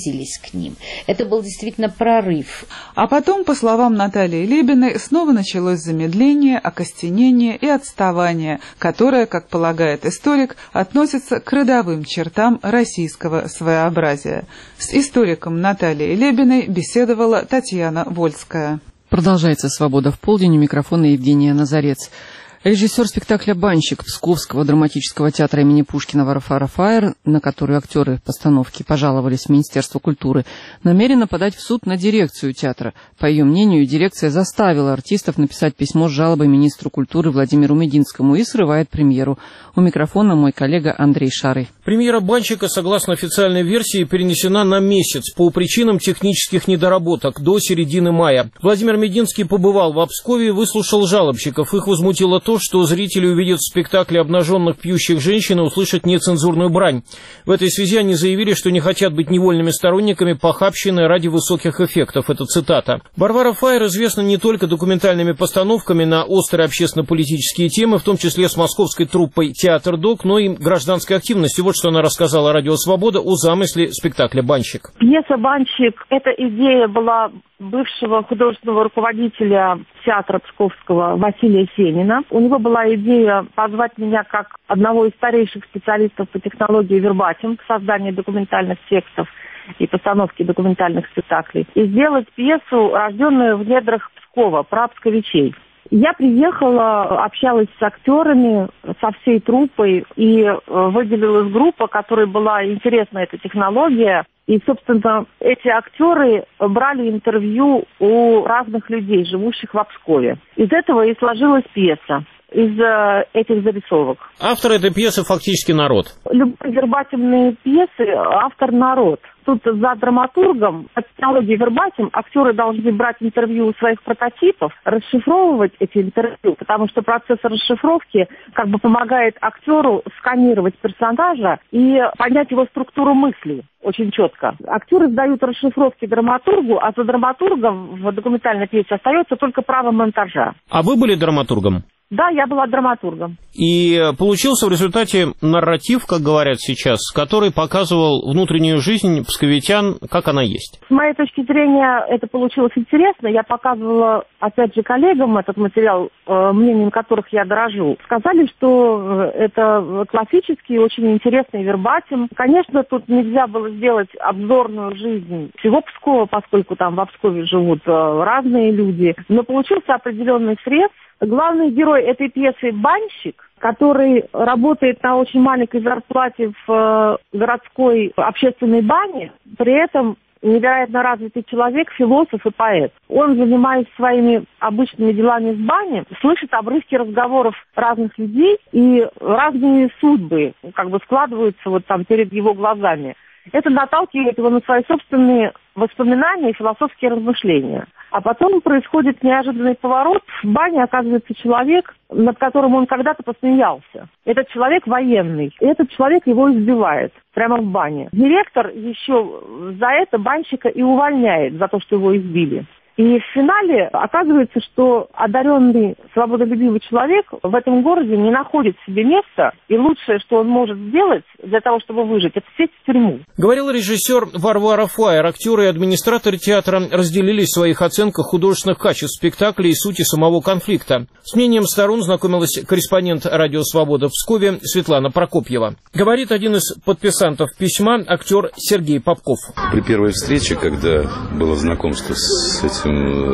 приблизились к ним. Это был действительно прорыв. А потом, по словам Натальи Лебиной, снова началось замедление, окостенение и отставание, которое, как полагает историк, относится к родовым чертам российского своеобразия. С историком Натальей Лебиной беседовала Татьяна Вольская. Продолжается «Свобода в полдень», у микрофона Евгения Назарец. Режиссер спектакля «Банщик» Псковского драматического театра имени Пушкина Варвара Фаер, на которую актеры постановки пожаловались в Министерство культуры, намерена подать в суд на дирекцию театра. По ее мнению, дирекция заставила артистов написать письмо с жалобой министру культуры Владимиру Мединскому и срывает премьеру. У микрофона мой коллега Андрей Шарый. Премьера «Банщика», согласно официальной версии, перенесена на месяц по причинам технических недоработок до середины мая. Владимир Мединский побывал в Пскове и выслушал жалобщиков. Их возмутило то, что зрители увидят в спектакле обнаженных пьющих женщин и услышат нецензурную брань. В этой связи они заявили, что не хотят быть невольными сторонниками похабщины ради высоких эффектов. Это цитата. Варвара Фаер известна не только документальными постановками на острые общественно-политические темы, в том числе с московской труппой «Театр Док», но и гражданской активностью. Вот что она рассказала Радио Свобода о замысле спектакля «Банщик». Пьеса «Банщик» — эта идея была бывшего художественного руководителя театра Псковского Василия Сенина. У него была идея позвать меня как одного из старейших специалистов по технологии вербатим к созданию документальных текстов и постановке документальных спектаклей, и сделать пьесу, рожденную в недрах Пскова, про псковичей. Я приехала, общалась с актерами, со всей труппой, и выделилась группа, которой была интересна эта технология. И, собственно, эти актеры брали интервью у разных людей, живущих в Пскове. Из этого и сложилась пьеса, из э, этих зарисовок. Автор этой пьесы фактически народ. Любые вербатимные пьесы автор народ. Тут за драматургом, по технологии вербатим, актеры должны брать интервью у своих прототипов, расшифровывать эти интервью, потому что процесс расшифровки как бы помогает актеру сканировать персонажа и понять его структуру мысли очень четко. Актеры сдают расшифровки драматургу, а за драматургом в документальной пьесе остается только право монтажа. А вы были драматургом? Да, я была драматургом. И получился в результате нарратив, как говорят сейчас, который показывал внутреннюю жизнь псковитян, как она есть. С моей точки зрения, это получилось интересно. Я показывала, опять же, коллегам этот материал, мнением которых я дорожу. Сказали, что это классический, очень интересный вербатим. Конечно, тут нельзя было сделать обзорную жизнь всего Пскова, поскольку там в Пскове живут разные люди. Но получился определенный срез. Главный герой этой пьесы — банщик, который работает на очень маленькой зарплате в городской общественной бане, при этом невероятно развитый человек, философ и поэт. Он, занимаясь своими обычными делами в бане, слышит обрывки разговоров разных людей, и разные судьбы как бы складываются вот там перед его глазами. Это наталкивает его на свои собственные воспоминания и философские размышления. А потом происходит неожиданный поворот. В бане оказывается человек, над которым он когда-то посмеялся. Этот человек военный. И этот человек его избивает прямо в бане. Директор еще за это банщика и увольняет, за то, что его избили. И в финале оказывается, что одаренный, свободолюбивый человек в этом городе не находит себе места, и лучшее, что он может сделать для того, чтобы выжить, это сесть в тюрьму. Говорил режиссер Варвара Фаер. Актеры и администраторы театра разделились в своих оценках художественных качеств спектакля и сути самого конфликта. С мнением сторон знакомилась корреспондент «Радио Свобода» в Пскове Светлана Прокопьева. Говорит один из подписантов письма, актер Сергей Попков. При первой встрече, когда было знакомство с этим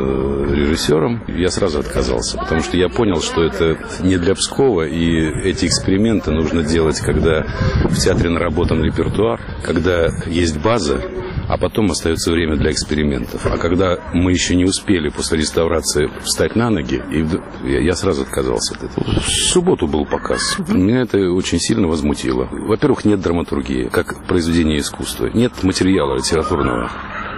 режиссером, я сразу отказался, потому что я понял, что это не для Пскова, и эти эксперименты нужно делать, когда в театре наработан репертуар, когда есть база, а потом остается время для экспериментов. А когда мы еще не успели после реставрации встать на ноги, и я сразу отказался от этого. В субботу был показ. Меня это очень сильно возмутило. Во-первых, нет драматургии, как произведения искусства. Нет материала литературного.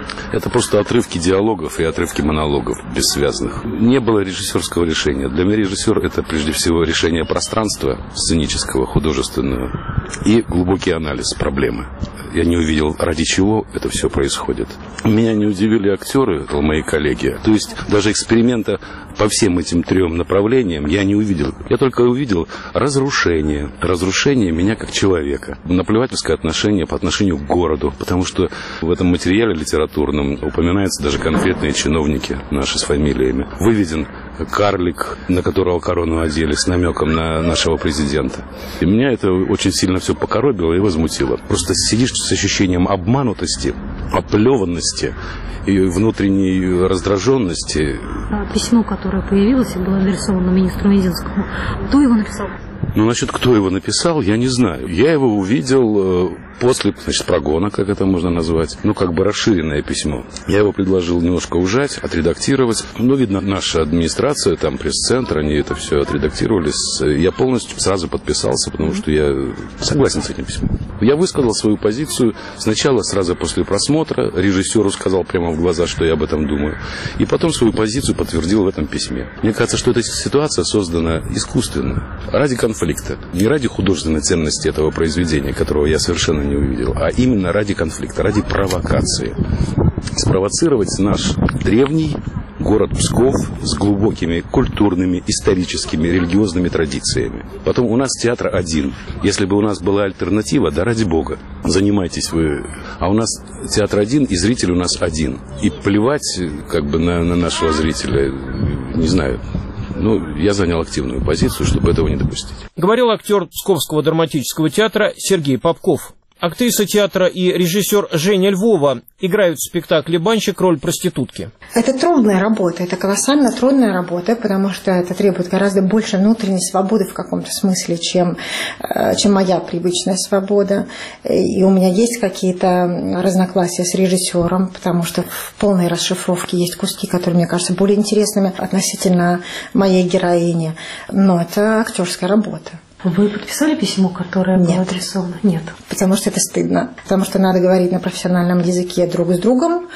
Это просто отрывки диалогов и отрывки монологов бессвязных. Не было режиссерского решения. Для меня режиссер – это прежде всего решение пространства сценического, художественного и глубокий анализ проблемы. Я не увидел, ради чего это все происходит. Меня не удивили актеры, мои коллеги. То есть даже эксперимента по всем этим трем направлениям я не увидел. Я только увидел разрушение. Разрушение меня как человека. Наплевательское отношение по отношению к городу. Потому что в этом материале литературном упоминаются даже конкретные чиновники наши с фамилиями. Выведен карлик, на которого корону одели, с намеком на нашего президента. И меня это очень сильно все покоробило и возмутило. Просто сидишь с ощущением обманутости, оплеванности и внутренней раздраженности. Письмо, которое появилось и было адресовано министру Мединскому, кто его написал? Ну, насчет кто его написал, я не знаю. Я его увидел после, значит, прогона, как это можно назвать. Ну, как бы расширенное письмо. Я его предложил немножко ужать, отредактировать. Ну, видно, наша администрация, там, пресс-центр, они это все отредактировали. Я полностью сразу подписался, потому что я согласен с этим письмом. Я высказал свою позицию сначала, сразу после просмотра. Режиссеру сказал прямо в глаза, что я об этом думаю. И потом свою позицию подтвердил в этом письме. Мне кажется, что эта ситуация создана искусственно, ради конфликта. Не ради художественной ценности этого произведения, которого я совершенно не увидел, а именно ради конфликта, ради провокации. Спровоцировать наш древний город Псков с глубокими культурными, историческими, религиозными традициями. Потом у нас театр один. Если бы у нас была альтернатива, да ради бога, занимайтесь вы. А у нас театр один, и зритель у нас один. И плевать как бы на, на нашего зрителя, не знаю. Ну, я занял активную позицию, чтобы этого не допустить. Говорил актер Псковского драматического театра Сергей Попков. Актриса театра и режиссер Женя Львова играют в спектакле «Банщик» роль проститутки. Это трудная работа, это колоссально трудная работа, потому что это требует гораздо больше внутренней свободы в каком-то смысле, чем, чем моя привычная свобода. И у меня есть какие-то разногласия с режиссером, потому что в полной расшифровке есть куски, которые мне кажутся более интересными относительно моей героини. Но это актерская работа. Вы подписали письмо, которое было адресовано? Нет. Потому что это стыдно. Потому что надо говорить на профессиональном языке друг с другом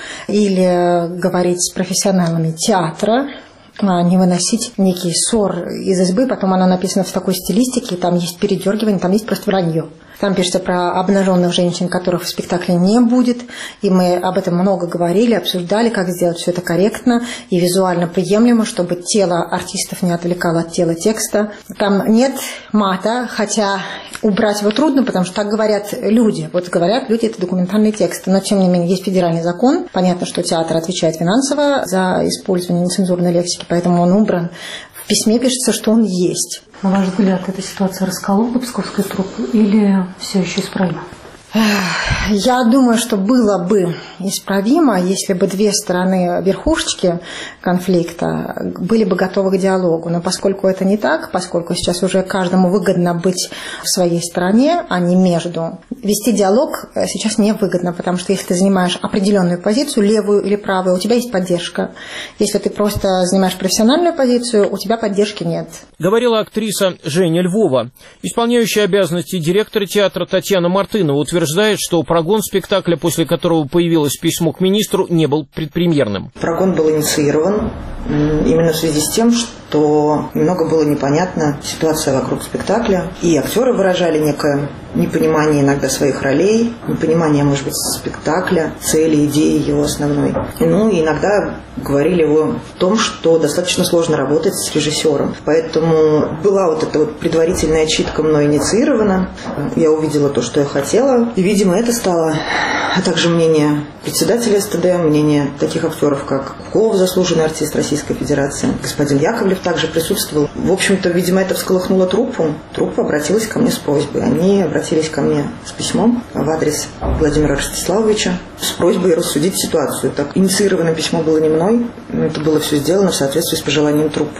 или говорить с профессионалами театра, а не выносить некий ссор из избы. Потом оно написано в такой стилистике, там есть передергивание, там есть просто вранье. Там пишется про обнаженных женщин, которых в спектакле не будет. И мы об этом много говорили, обсуждали, как сделать все это корректно и визуально приемлемо, чтобы тело артистов не отвлекало от тела текста. Там нет мата, хотя убрать его трудно, потому что так говорят люди. Вот говорят люди, это документальные тексты. Но, тем не менее, есть федеральный закон. Понятно, что театр отвечает финансово за использование нецензурной лексики, поэтому он убран. В письме пишется, что он есть. На ваш взгляд, эта ситуация расколола псковскую труппу или все еще исправима? Я думаю, что было бы исправимо, если бы две стороны верхушечки конфликта были бы готовы к диалогу. Но поскольку это не так, поскольку сейчас уже каждому выгодно быть в своей стороне, а не между, вести диалог сейчас невыгодно, потому что если ты занимаешь определенную позицию, левую или правую, у тебя есть поддержка. Если ты просто занимаешь профессиональную позицию, у тебя поддержки нет. Говорила актриса Женя Львова. Исполняющая обязанности директора театра Татьяна Мартынова утверждает, что прогон спектакля, после которого появилось письмо к министру, не был предпремьерным. Прогон был инициирован именно в связи с тем, что много было непонятно ситуация вокруг спектакля. И актеры выражали некое непонимание иногда своих ролей, непонимание, может быть, спектакля, цели, идеи его основной. Ну и иногда говорили о том, что достаточно сложно работать с режиссером. Поэтому была вот эта вот предварительная читка мной инициирована. Я увидела то, что я хотела. И, видимо, это стало, а также мнение председателя СТД, мнение таких актеров, как Кулов, заслуженный артист Российской Федерации, господин Яковлев также присутствовал. В общем-то, видимо, это всколыхнуло труппу. Труппа обратилась ко мне с просьбой. Они обратились ко мне с письмом в адрес Владимира Ростиславовича с просьбой рассудить ситуацию. Так, инициированное письмо было не мной, но это было все сделано в соответствии с пожеланием труппы.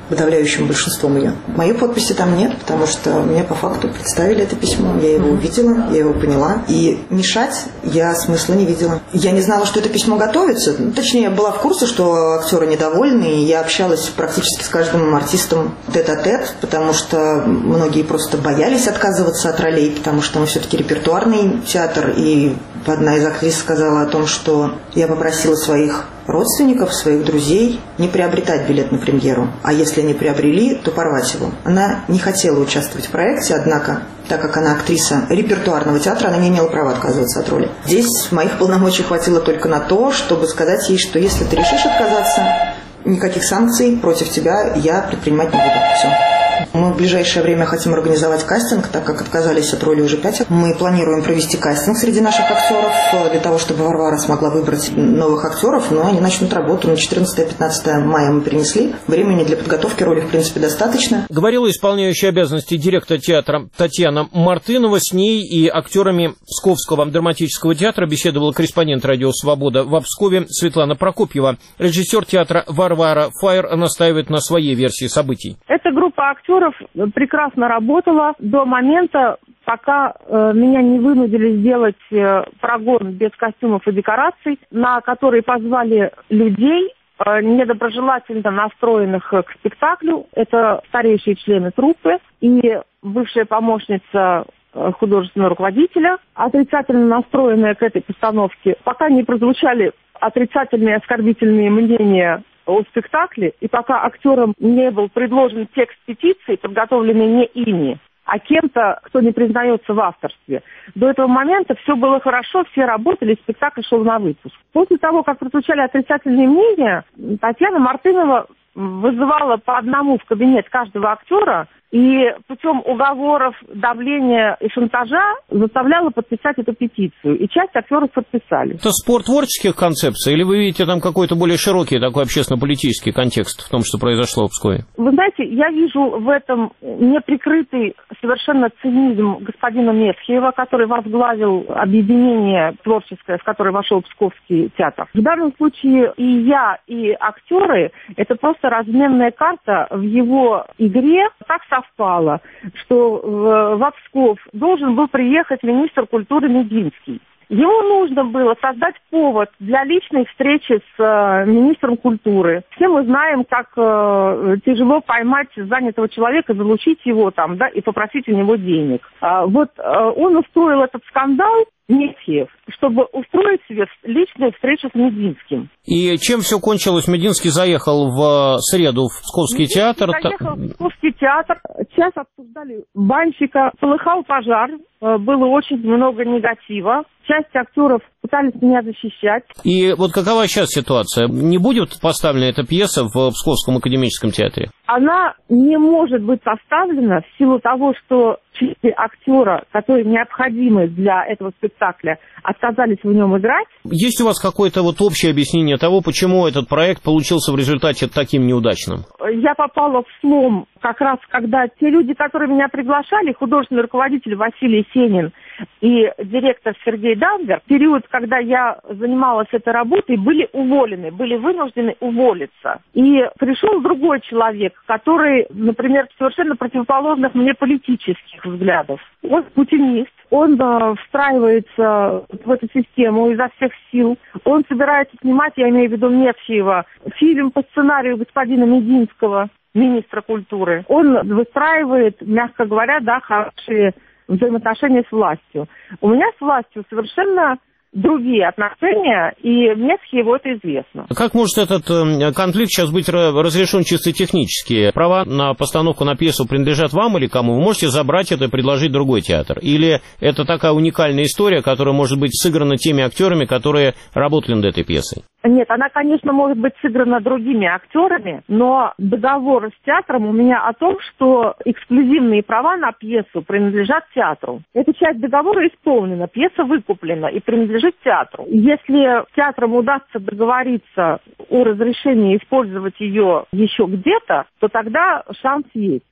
подавляющим большинством ее. Моей подписи там нет, потому что мне по факту представили это письмо, я его увидела, я его поняла, и мешать я смысла не видела. Я не знала, что это письмо готовится, ну, точнее, я была в курсе, что актеры недовольны, и я общалась практически с каждым артистом тет-а-тет, потому что многие просто боялись отказываться от ролей, потому что мы все-таки репертуарный театр, и одна из актрис сказала о том, что я попросила своих родственников, своих друзей не приобретать билет на премьеру, а если не приобрели, то порвать его. Она не хотела участвовать в проекте, однако, так как она актриса репертуарного театра, она не имела права отказываться от роли. Здесь моих полномочий хватило только на то, чтобы сказать ей, что если ты решишь отказаться, никаких санкций против тебя я предпринимать не буду. Все. Мы в ближайшее время хотим организовать кастинг, так как отказались от роли уже пять. Мы планируем провести кастинг среди наших актеров для того, чтобы Варвара смогла выбрать новых актеров, но они начнут работу на четырнадцатое-пятнадцатое мая мы перенесли. Времени для подготовки роли, в принципе, достаточно. Говорила исполняющая обязанности директора театра Татьяна Мартынова. С ней и актерами Псковского драматического театра беседовала корреспондент радио «Свобода» в Пскове Светлана Прокопьева. Режиссер театра Варвара Фаер настаивает на своей версии событий. Эта группа актеров прекрасно работала до момента, пока э, меня не вынудили сделать э, прогон без костюмов и декораций, на который позвали людей, э, недоброжелательно настроенных к спектаклю. Это старейшие члены труппы и бывшая помощница э, художественного руководителя, отрицательно настроенная к этой постановке. Пока не прозвучали отрицательные оскорбительные мнения о спектакле, и пока актерам не был предложен текст петиции, подготовленный не ими, а кем-то, кто не признается в авторстве. До этого момента все было хорошо, все работали, спектакль шел на выпуск. После того, как прозвучали отрицательные мнения, Татьяна Мартынова вызывала по одному в кабинет каждого актера и путем уговоров, давления и шантажа заставляла подписать эту петицию. И часть актеров подписали. Это спор творческих концепций, или вы видите там какой-то более широкий такой общественно-политический контекст в том, что произошло в Пскове? Вы знаете, я вижу в этом неприкрытый совершенно цинизм господина Месхиева, который возглавил объединение творческое, в которое вошел Псковский театр. В данном случае и я, и актеры – это просто разменная карта в его игре. Так совпало, что в, в Псков должен был приехать министр культуры Мединский. Ему нужно было создать повод для личной встречи с э, министром культуры. Все мы знаем, как э, тяжело поймать занятого человека, залучить его там, да, и попросить у него денег. А, вот э, он устроил этот скандал, Месхиев, чтобы устроить себе личную встречу с Мединским. И чем все кончилось? Мединский заехал в среду в Псковский Мединский театр. заехал в Псковский театр. Час обсуждали банщика. Полыхал пожар. Было очень много негатива. Часть актеров пытались меня защищать. И вот какова сейчас ситуация? Не будет поставлена эта пьеса в Псковском академическом театре? Она не может быть поставлена в силу того, что четыре актера, которые необходимы для этого спектакля, отказались в нем играть. Есть у вас какое-то вот общее объяснение того, почему этот проект получился в результате таким неудачным? Я попала в слом как раз, когда те люди, которые меня приглашали, художественный руководитель Василий Сенин и директор Сергей Дамбер, в период, когда я занималась этой работой, были уволены, были вынуждены уволиться. И пришел другой человек, который, например, совершенно противоположных мне политических взглядов. Он путинист, он э, встраивается в эту систему изо всех сил. Он собирается снимать, я имею в виду Месхиева, фильм по сценарию господина Мединского, министра культуры. Он выстраивает, мягко говоря, да, хорошие взаимоотношения с властью. У меня с властью совершенно другие отношения, и Месхиеву это известно. Как может этот конфликт сейчас быть разрешен чисто технически? Права на постановку на пьесу принадлежат вам или кому? Вы можете забрать это и предложить другой театр? Или это такая уникальная история, которая может быть сыграна теми актерами, которые работали над этой пьесой? Нет, она, конечно, может быть сыграна другими актерами, но договор с театром у меня о том, что эксклюзивные права на пьесу принадлежат театру. Эта часть договора исполнена, пьеса выкуплена и принадлежит театру. Если театрам удастся договориться о разрешении использовать ее еще где-то, то тогда шанс есть.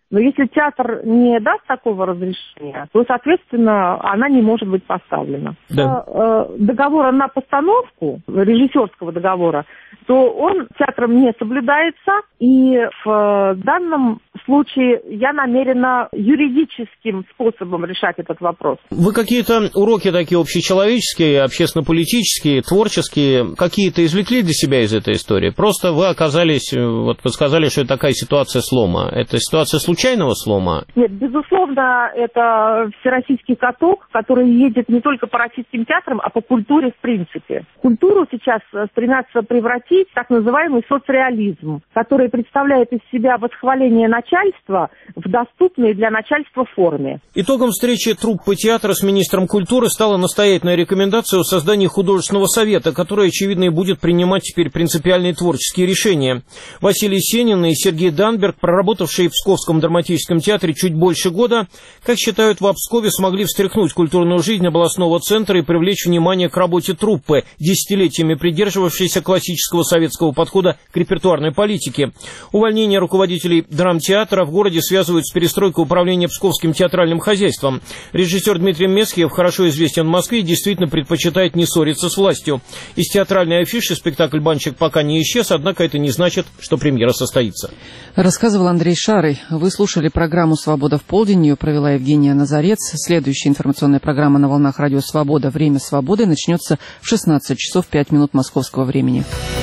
Но если театр не даст такого разрешения, то, соответственно, она не может быть поставлена. Да. Э, договора на постановку, режиссерского договора, то он театром не соблюдается, и в данном случае я намерена юридическим способом решать этот вопрос. Вы какие-то уроки такие общечеловеческие, общественно-политические, творческие, какие-то извлекли для себя из этой истории? Просто вы оказались, вот вы сказали, что это такая ситуация слома. Это ситуация случайного слома? Нет, безусловно, это всероссийский каток, который едет не только по российским театрам, а по культуре в принципе. Культуру сейчас стремятся превратить в так называемый соцреализм, который представляет из себя восхваление начальства в доступной для начальства форме. Итогом встречи труппы театра с министром культуры стала настоятельная рекомендация о создании художественного совета, который, очевидно, и будет принимать теперь принципиальные творческие решения. Василий Сенин и Сергей Данберг, проработавшие в Псковском драматическом театре чуть больше года, как считают в Пскове, смогли встряхнуть культурную жизнь областного центра и привлечь внимание к работе труппы, десятилетиями придерживавшейся классического советского подхода к репертуарной политике. Увольнение руководителей драмтеатра в городе связывают с перестройкой управления Псковским театральным хозяйством. Режиссер Дмитрий Месхиев, хорошо известен в Москве, действительно предпочитает не ссориться с властью. Из театральной афиши спектакль «Банщик» пока не исчез, однако это не значит, что премьера состоится. Рассказывал Андрей Шарый. Вы слушали программу «Свобода в полдень». Ее провела Евгения Назарец. Следующая информационная программа на волнах радио «Свобода». Время свободы начнется в шестнадцать часов пять минут московского времени.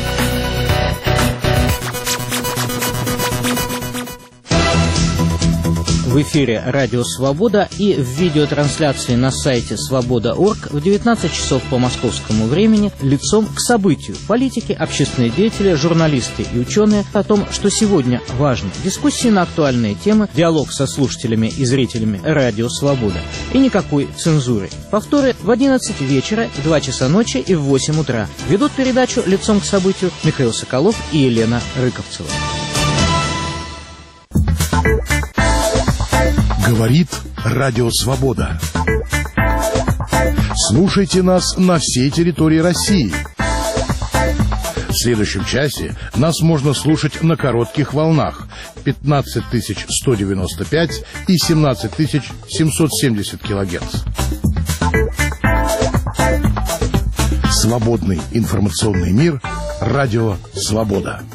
В эфире «Радио Свобода» и в видеотрансляции на сайте свобода точка орг в девятнадцать часов по московскому времени «Лицом к событию». Политики, общественные деятели, журналисты и ученые о том, что сегодня важно. Дискуссии на актуальные темы, диалог со слушателями и зрителями «Радио Свобода». И никакой цензуры. Повторы в одиннадцать вечера, в два часа ночи и в восемь утра. Ведут передачу «Лицом к событию» Михаил Соколов и Елена Рыковцева. Говорит Радио Свобода. Слушайте нас на всей территории России. В следующем часе нас можно слушать на коротких волнах пятнадцать тысяч сто девяносто пять и семнадцать тысяч семьсот семьдесят килогерц. Свободный информационный мир. Радио Свобода.